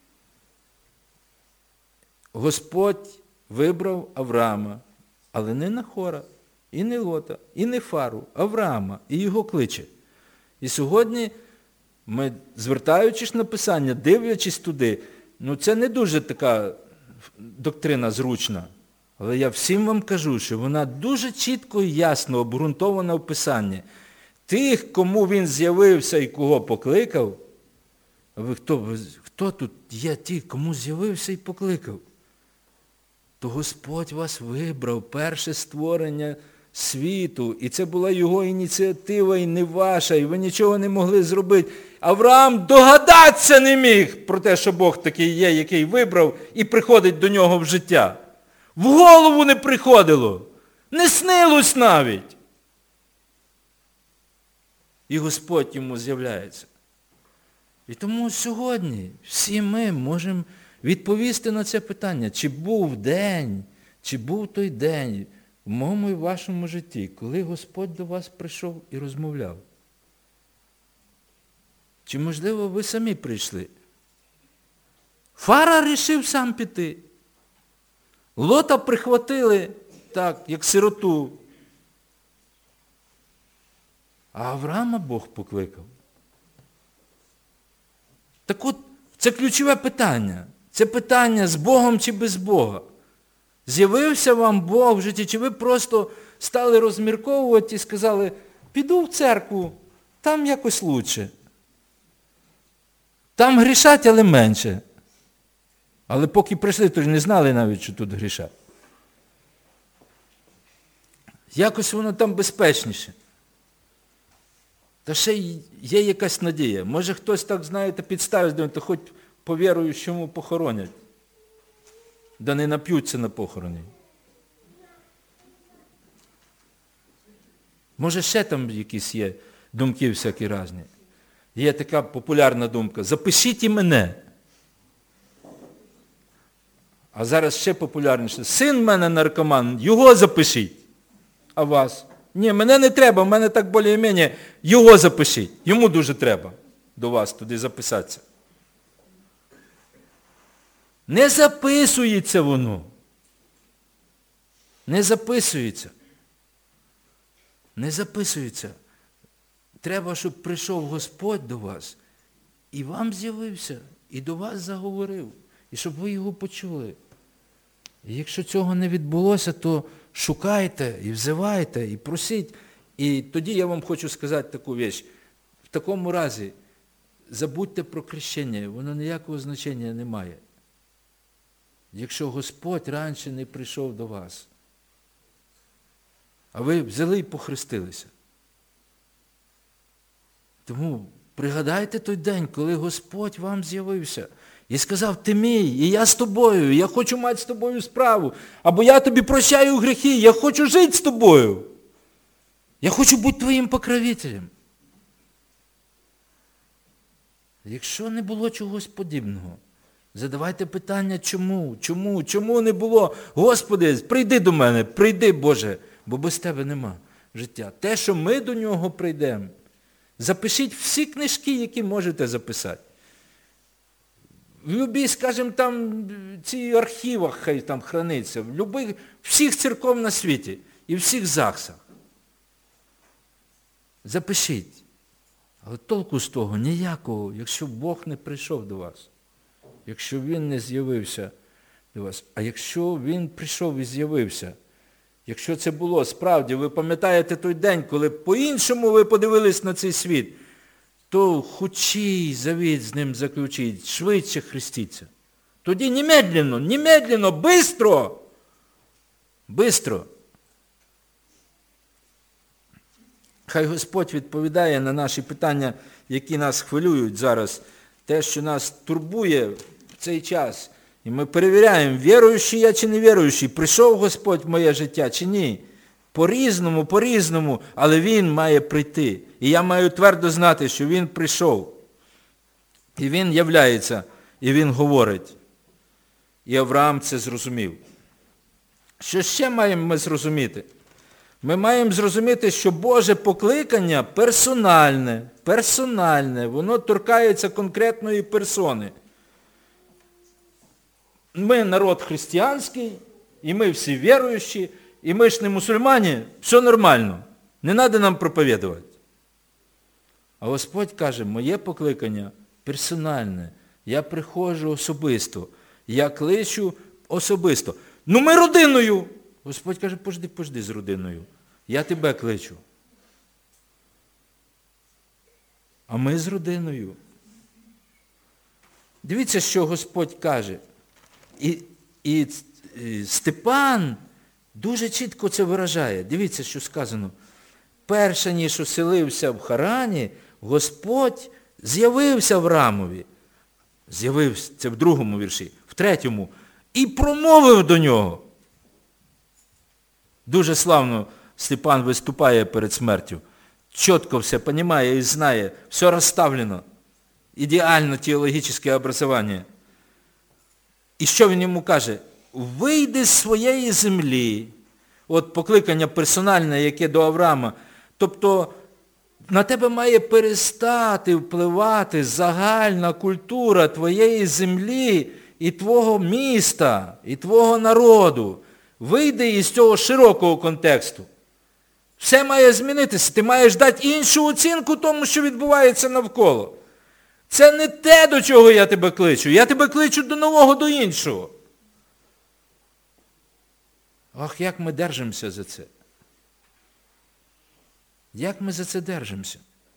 Господь вибрав Авраама, але не Нахора, і не Лота, і не Фару, Авраама, і його кличе. І сьогодні ми, звертаючись на Писання, дивлячись туди, ну це не дуже така доктрина зручна, але я всім вам кажу, що вона дуже чітко і ясно обґрунтована в Писанні. Тих, кому він з'явився і кого покликав, а ви хто, ви, хто тут є ті, кому з'явився і покликав? То Господь вас вибрав, перше створення світу. І це була його ініціатива і не ваша, і ви нічого не могли зробити. Авраам догадатися не міг про те, що Бог такий є, який вибрав і приходить до нього в життя. В голову не приходило, не снилось навіть. І Господь йому з'являється. І тому сьогодні всі ми можемо відповісти на це питання, чи був день, чи був той день в моєму і вашому житті, коли Господь до вас прийшов і розмовляв. Чи, можливо, ви самі прийшли? Фара рішив сам піти. Лота прихватили, так, як сироту. А Авраама Бог покликав. Так от, це ключове питання. Це питання, з Богом чи без Бога. З'явився вам Бог в житті, чи ви просто стали розмірковувати і сказали, піду в церкву, там якось лучше. Там грішать, але менше. Але поки прийшли, то ж не знали навіть, що тут грішать. Якось воно там безпечніше. Та ще є якась надія. Може хтось так, знаєте, підставить, то хоч по віруючому похоронять. Да не нап'ються на похороні. Може ще там якісь є думки всякі різні. Є така популярна думка. Запишіть і мене. А зараз ще популярніше. Син в мене наркоман, його запишіть. А вас? Ні, мене не треба, в мене так більш-менш, його запишіть. Йому дуже треба до вас туди записатися. Не записується воно. Не записується. Не записується. Треба, щоб прийшов Господь до вас, і вам з'явився, і до вас заговорив, і щоб ви його почули. І якщо цього не відбулося, то шукайте, і взивайте, і просіть. І тоді я вам хочу сказати таку річ. В такому разі, забудьте про хрещення, воно ніякого значення не має. Якщо Господь раніше не прийшов до вас, а ви взяли і похрестилися. Тому пригадайте той день, коли Господь вам з'явився і сказав, ти мій, і я з тобою, я хочу мати з тобою справу, або я тобі прощаю гріхи, я хочу жити з тобою. Я хочу бути твоїм покровителем. Якщо не було чогось подібного, задавайте питання, чому, чому, чому не було? Господи, прийди до мене, прийди, Боже, бо без тебе нема життя. Те, що ми до нього прийдемо, запишіть всі книжки, які можете записати. В любій, скажімо, там, ці архівах хай там храниться, в любих, всіх церков на світі і всіх ЗАГСах. Запишіть. Але толку з того ніякого, якщо Бог не прийшов до вас. Якщо Він не з'явився до вас. А якщо Він прийшов і з'явився, якщо це було справді, ви пам'ятаєте той день, коли по-іншому ви подивились на цей світ, то худший завіт з ним заключіть, швидше хрестіться. Тоді немедленно, немедленно, бистро, бистро. Хай Господь відповідає на наші питання, які нас хвилюють зараз. Те, що нас турбує в цей час. І ми перевіряємо, віруючий я чи не віруючий, прийшов Господь в моє життя чи ні. По-різному, по-різному, але Він має прийти. І я маю твердо знати, що Він прийшов. І Він являється, і Він говорить. І Авраам це зрозумів. Що ще маємо ми зрозуміти? Ми маємо зрозуміти, що Боже покликання персональне, персональне, воно торкається конкретної персони. Ми народ християнський, і ми всі віруючі, і ми ж не мусульмані, все нормально, не треба нам проповідувати. А Господь каже, моє покликання персональне, я приходжу особисто, я кличу особисто. Ну ми родиною! Господь каже, пожди, пожди з родиною. Я тебе кличу. А ми з родиною. Дивіться, що Господь каже. І, і, і Степан дуже чітко це виражає. Дивіться, що сказано. Перше, ніж оселився в Харані, Господь з'явився Авраамові. З'явився, це в другому вірші. В третьому. І промовив до нього. Дуже славно Степан виступає перед смертю. Чітко все розуміє і знає. Все розставлено. Ідеально теологічне образування. І що він йому каже? Вийди з своєї землі. От покликання персональне, яке до Авраама. Тобто на тебе має перестати впливати загальна культура твоєї землі і твого міста, і твого народу. Вийди із цього широкого контексту. Все має змінитися. Ти маєш дати іншу оцінку тому, що відбувається навколо. Це не те, до чого я тебе кличу. Я тебе кличу до нового, до іншого. Ах, як ми держимося за це. Як ми за це держимося?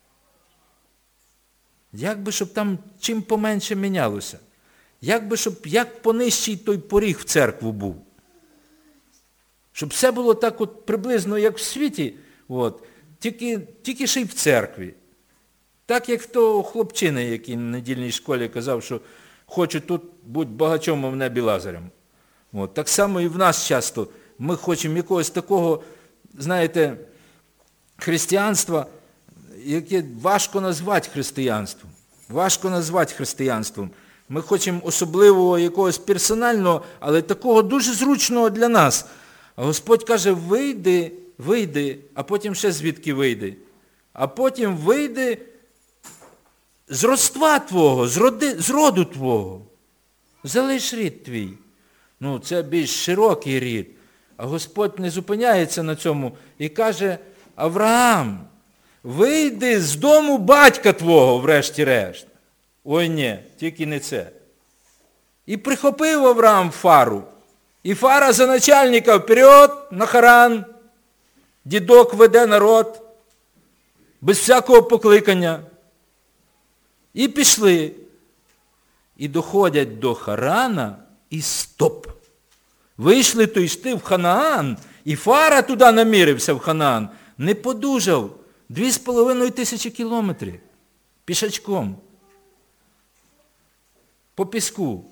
Як би, щоб там чим поменше мінялося? Як би, щоб, як понижчий той поріг в церкву був? Щоб все було так от приблизно, як в світі, от, тільки, тільки ще й в церкві. Так, як в того хлопчини, який на недільній школі казав, що хочу тут бути багачом, а в небі Лазарем. От, так само і в нас часто. Ми хочемо якогось такого, знаєте, християнства, яке важко назвати християнством. Важко назвати християнством. Ми хочемо особливого якогось персонального, але такого дуже зручного для нас. А Господь каже, вийди, вийди, а потім ще звідки вийди. А потім вийди з родства твого, з, роди, з роду твого. Залиш рід твій. Ну, це більш широкий рід. А Господь не зупиняється на цьому і каже, Авраам, вийди з дому батька твого, врешті-решт. Ой, ні, тільки не це. І прихопив Авраам Фару. І Фара за начальника вперед, на Харан. Дідок веде народ, без всякого покликання. І пішли. І доходять до Харана, і стоп. Вийшли, то йшли в Ханаан, і Фара туди намірився в Ханаан. Не подужав. Дві з половиною тисячі кілометрів. Пішачком. По піску.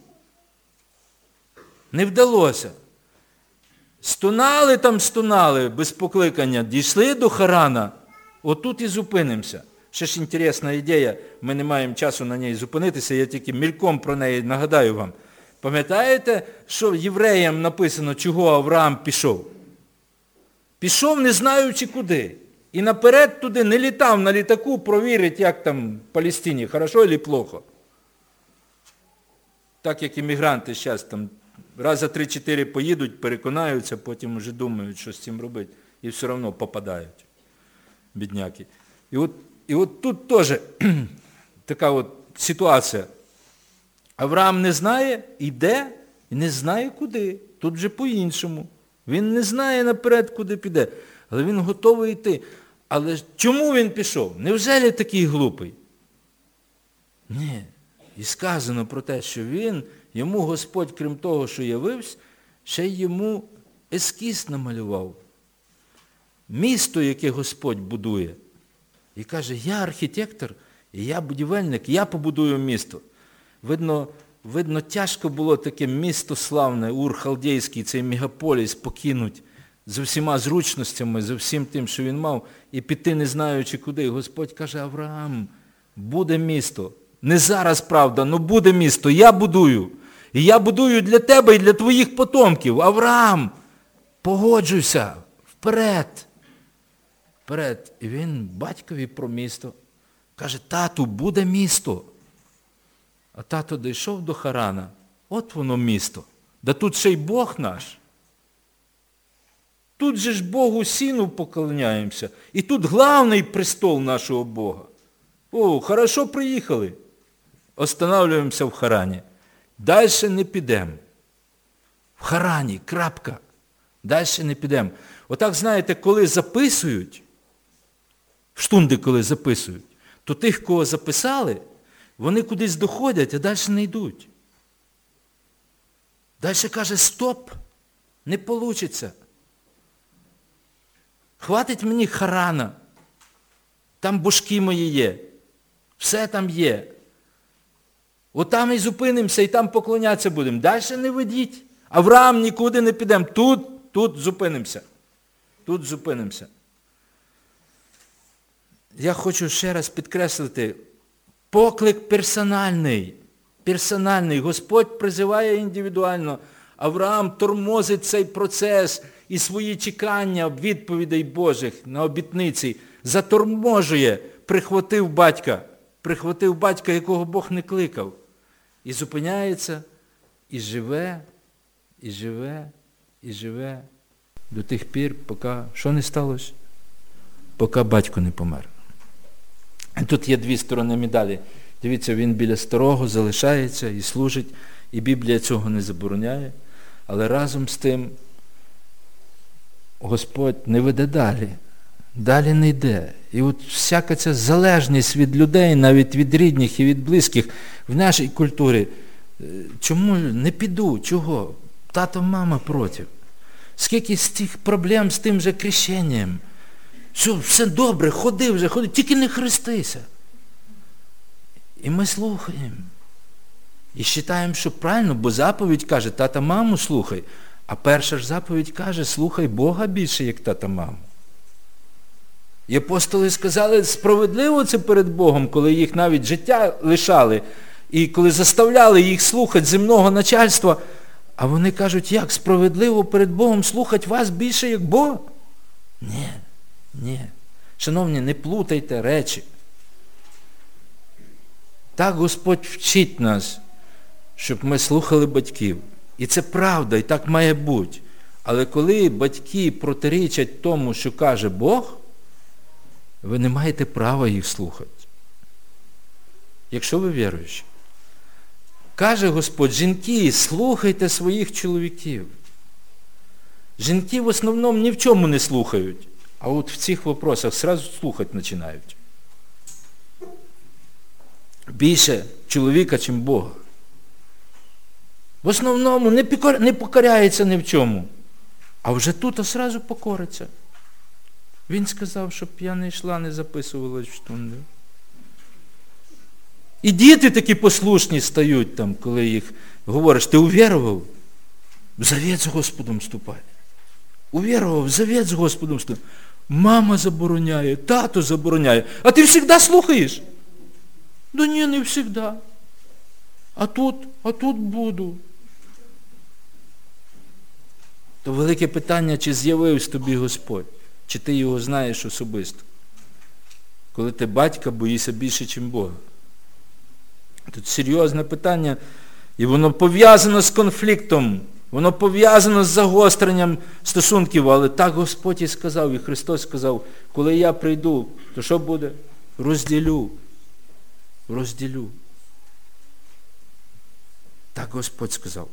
Не вдалося. Стунали там, стунали, без покликання. Дійшли до Харана. Отут і зупинимося. Ще ж інтересна ідея. Ми не маємо часу на ній зупинитися. Я тільки мільком про неї нагадаю вам. Пам'ятаєте, що євреям написано, чого Авраам пішов? Пішов, не знаючи куди. І наперед туди не літав на літаку провірити, як там в Палестині, хорошо чи плохо. Так, як іммігранти зараз там раз за три-чотири поїдуть, переконаються, потім вже думають, що з цим робити. І все одно попадають, бідняки. І от, і от тут теж така от ситуація. Авраам не знає, іде, і не знає куди. Тут вже по-іншому. Він не знає наперед, куди піде. Але він готовий йти. Але чому він пішов? Невже такий глупий? Ні. І сказано про те, що він, йому Господь, крім того, що явився, ще й йому ескіз намалював. Місто, яке Господь будує. І каже, я архітектор, і я будівельник, я побудую місто. Видно, видно, тяжко було таке місто славне, Ур-Халдейський, цей мегаполіс покинуть з усіма зручностями, з усім тим, що він мав, і піти не знаючи куди. І Господь каже, Авраам, буде місто. Не зараз, правда, але буде місто. Я будую. І я будую для тебе і для твоїх потомків. Авраам, погоджуйся, вперед. Вперед. І він батькові про місто. Каже, тату, буде місто. А тато дійшов до Харана. От воно місто. Да тут ще й Бог наш. Тут же ж Богу сіну поклоняємося. І тут главний престол нашого Бога. О, хорошо приїхали. Останавливаємося в Харані. Далі не підемо. В Харані, крапка. Далі не підемо. Отак, знаєте, коли записують, в штунди, коли записують, то тих, кого записали, вони кудись доходять, а далі не йдуть. Далі каже, стоп, не вийде. Хватить мені Харана. Там божки мої є. Все там є. Отам і зупинимося, і там поклонятися будемо. Далі не ведіть. Авраам, нікуди не підемо. Тут, тут зупинимося. Тут зупинимося. Я хочу ще раз підкреслити. Поклик персональний. Персональний. Господь призиває індивідуально. Авраам тормозить цей процес і свої чекання відповідей Божих на обітниці заторможує, прихватив батька, прихватив батька, якого Бог не кликав. І зупиняється, і живе, і живе, і живе до тих пір, поки, що не сталося? Поки батько не помер. І тут є дві сторони медалі. Дивіться, він біля старого залишається і служить, і Біблія цього не забороняє, але разом з тим Господь не веде далі. Далі не йде. І от всяка ця залежність від людей, навіть від рідних і від близьких в нашій культурі. Чому не піду? Чого? Тато, мама проти. Скільки з тих проблем з тим же крещенням. Все, все добре, ходи вже, ходи, тільки не хрестися. І ми слухаємо. І вважаємо, що правильно, бо заповідь каже, тата, маму слухай. А перша ж заповідь каже, слухай Бога більше, як тата, маму. І апостоли сказали, справедливо це перед Богом, коли їх навіть життя лишали, і коли заставляли їх слухати земного начальства, а вони кажуть, як справедливо перед Богом слухати вас більше, як Бог? Ні, ні. Шановні, не плутайте речі. Так Господь вчить нас, щоб ми слухали батьків. І це правда, і так має бути. Але коли батьки протирічать тому, що каже Бог, ви не маєте права їх слухати. Якщо ви віруючі. Каже Господь, жінки, слухайте своїх чоловіків. Жінки в основному ні в чому не слухають, а от в цих вопросах одразу слухати починають. Більше чоловіка, чим Бога. В основному не, покор... не покоряється ні в чому, а вже тут одразу покориться. Він сказав, щоб я не йшла, не записувала в штунди. І діти такі послушні стають там, коли їх говориш, ти увірував? В завет з Господом вступай. Увірував, в завет з Господом вступай. Мама забороняє, тато забороняє. А ти завжди слухаєш? Да ні, не завжди. А тут, а тут буду. То велике питання, чи з'явився тобі Господь, чи ти його знаєш особисто. Коли ти батька боїшся більше, ніж Бога. Тут серйозне питання, і воно пов'язано з конфліктом, воно пов'язано з загостренням стосунків, але так Господь і сказав, і Христос сказав, коли я прийду, то що буде? Розділю. Розділю. Так Господь сказав.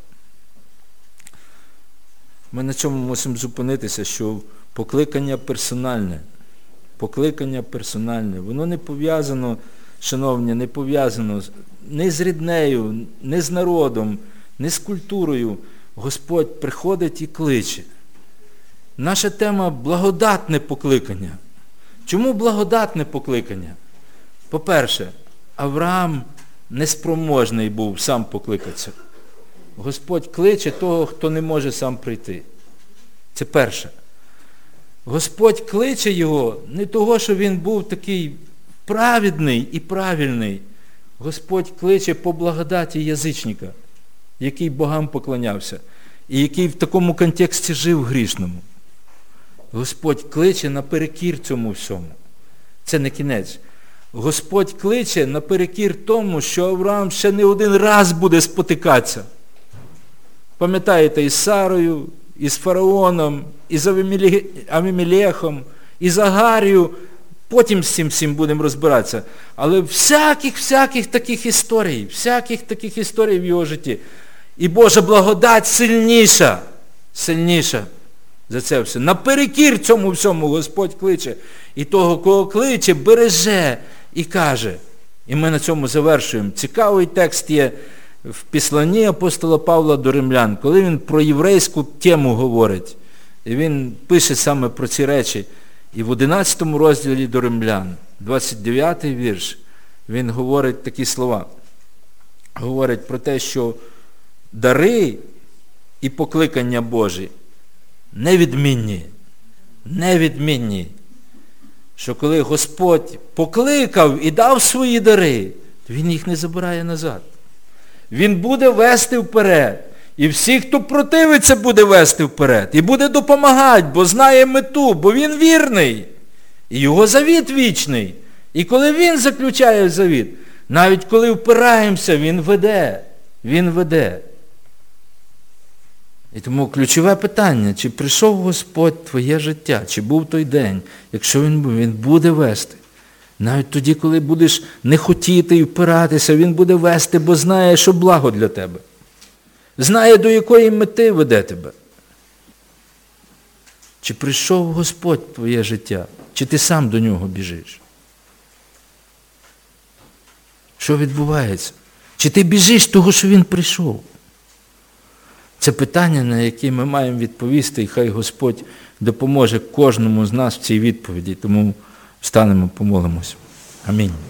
Ми на цьому мусимо зупинитися, що покликання персональне, покликання персональне, воно не пов'язано, шановні, не пов'язано не з ріднею, не з народом, не з культурою. Господь приходить і кличе. Наша тема – благодатне покликання. Чому благодатне покликання? По-перше, Авраам неспроможний був сам покликатися. Господь кличе того, хто не може сам прийти. Це перше. Господь кличе його не того, що він був такий праведний і правильний. Господь кличе по благодаті язичника, який богам поклонявся, і який в такому контексті жив грішному. Господь кличе наперекір цьому всьому. Це не кінець. Господь кличе наперекір тому, що Авраам ще не один раз буде спотикатися. Пам'ятаєте, із Сарою, із Фараоном, із Авімелехом, із Агарію, потім з цим всім будемо розбиратися. Але всяких-всяких таких історій, всяких таких історій в його житті. І Божа благодать сильніша, сильніша за це все. Наперекір цьому всьому Господь кличе. І того, кого кличе, береже і каже. І ми на цьому завершуємо. Цікавий текст є в післанні апостола Павла до римлян, коли він про єврейську тему говорить. І він пише саме про ці речі. І в одинадцятому розділі до римлян, двадцять дев'ятий вірш, він говорить такі слова. Говорить про те, що дари і покликання Божі невідмінні. Невідмінні. Що коли Господь покликав і дав свої дари, то Він їх не забирає назад. Він буде вести вперед. І всі, хто противиться, буде вести вперед. І буде допомагати, бо знає мету, бо Він вірний. І Його завіт вічний. І коли Він заключає завіт, навіть коли впираємося, Він веде. Він веде. І тому ключове питання, чи прийшов Господь в твоє життя, чи був той день. Якщо Він був, Він буде вести. Навіть тоді, коли будеш не хотіти і впиратися, Він буде вести, бо знає, що благо для тебе. Знає, до якої мети веде тебе. Чи прийшов Господь в твоє життя, чи ти сам до Нього біжиш? Що відбувається? Чи ти біжиш того, що Він прийшов? Це питання, на які ми маємо відповісти, і хай Господь допоможе кожному з нас в цій відповіді. Тому встанемо, помолимось. Амінь.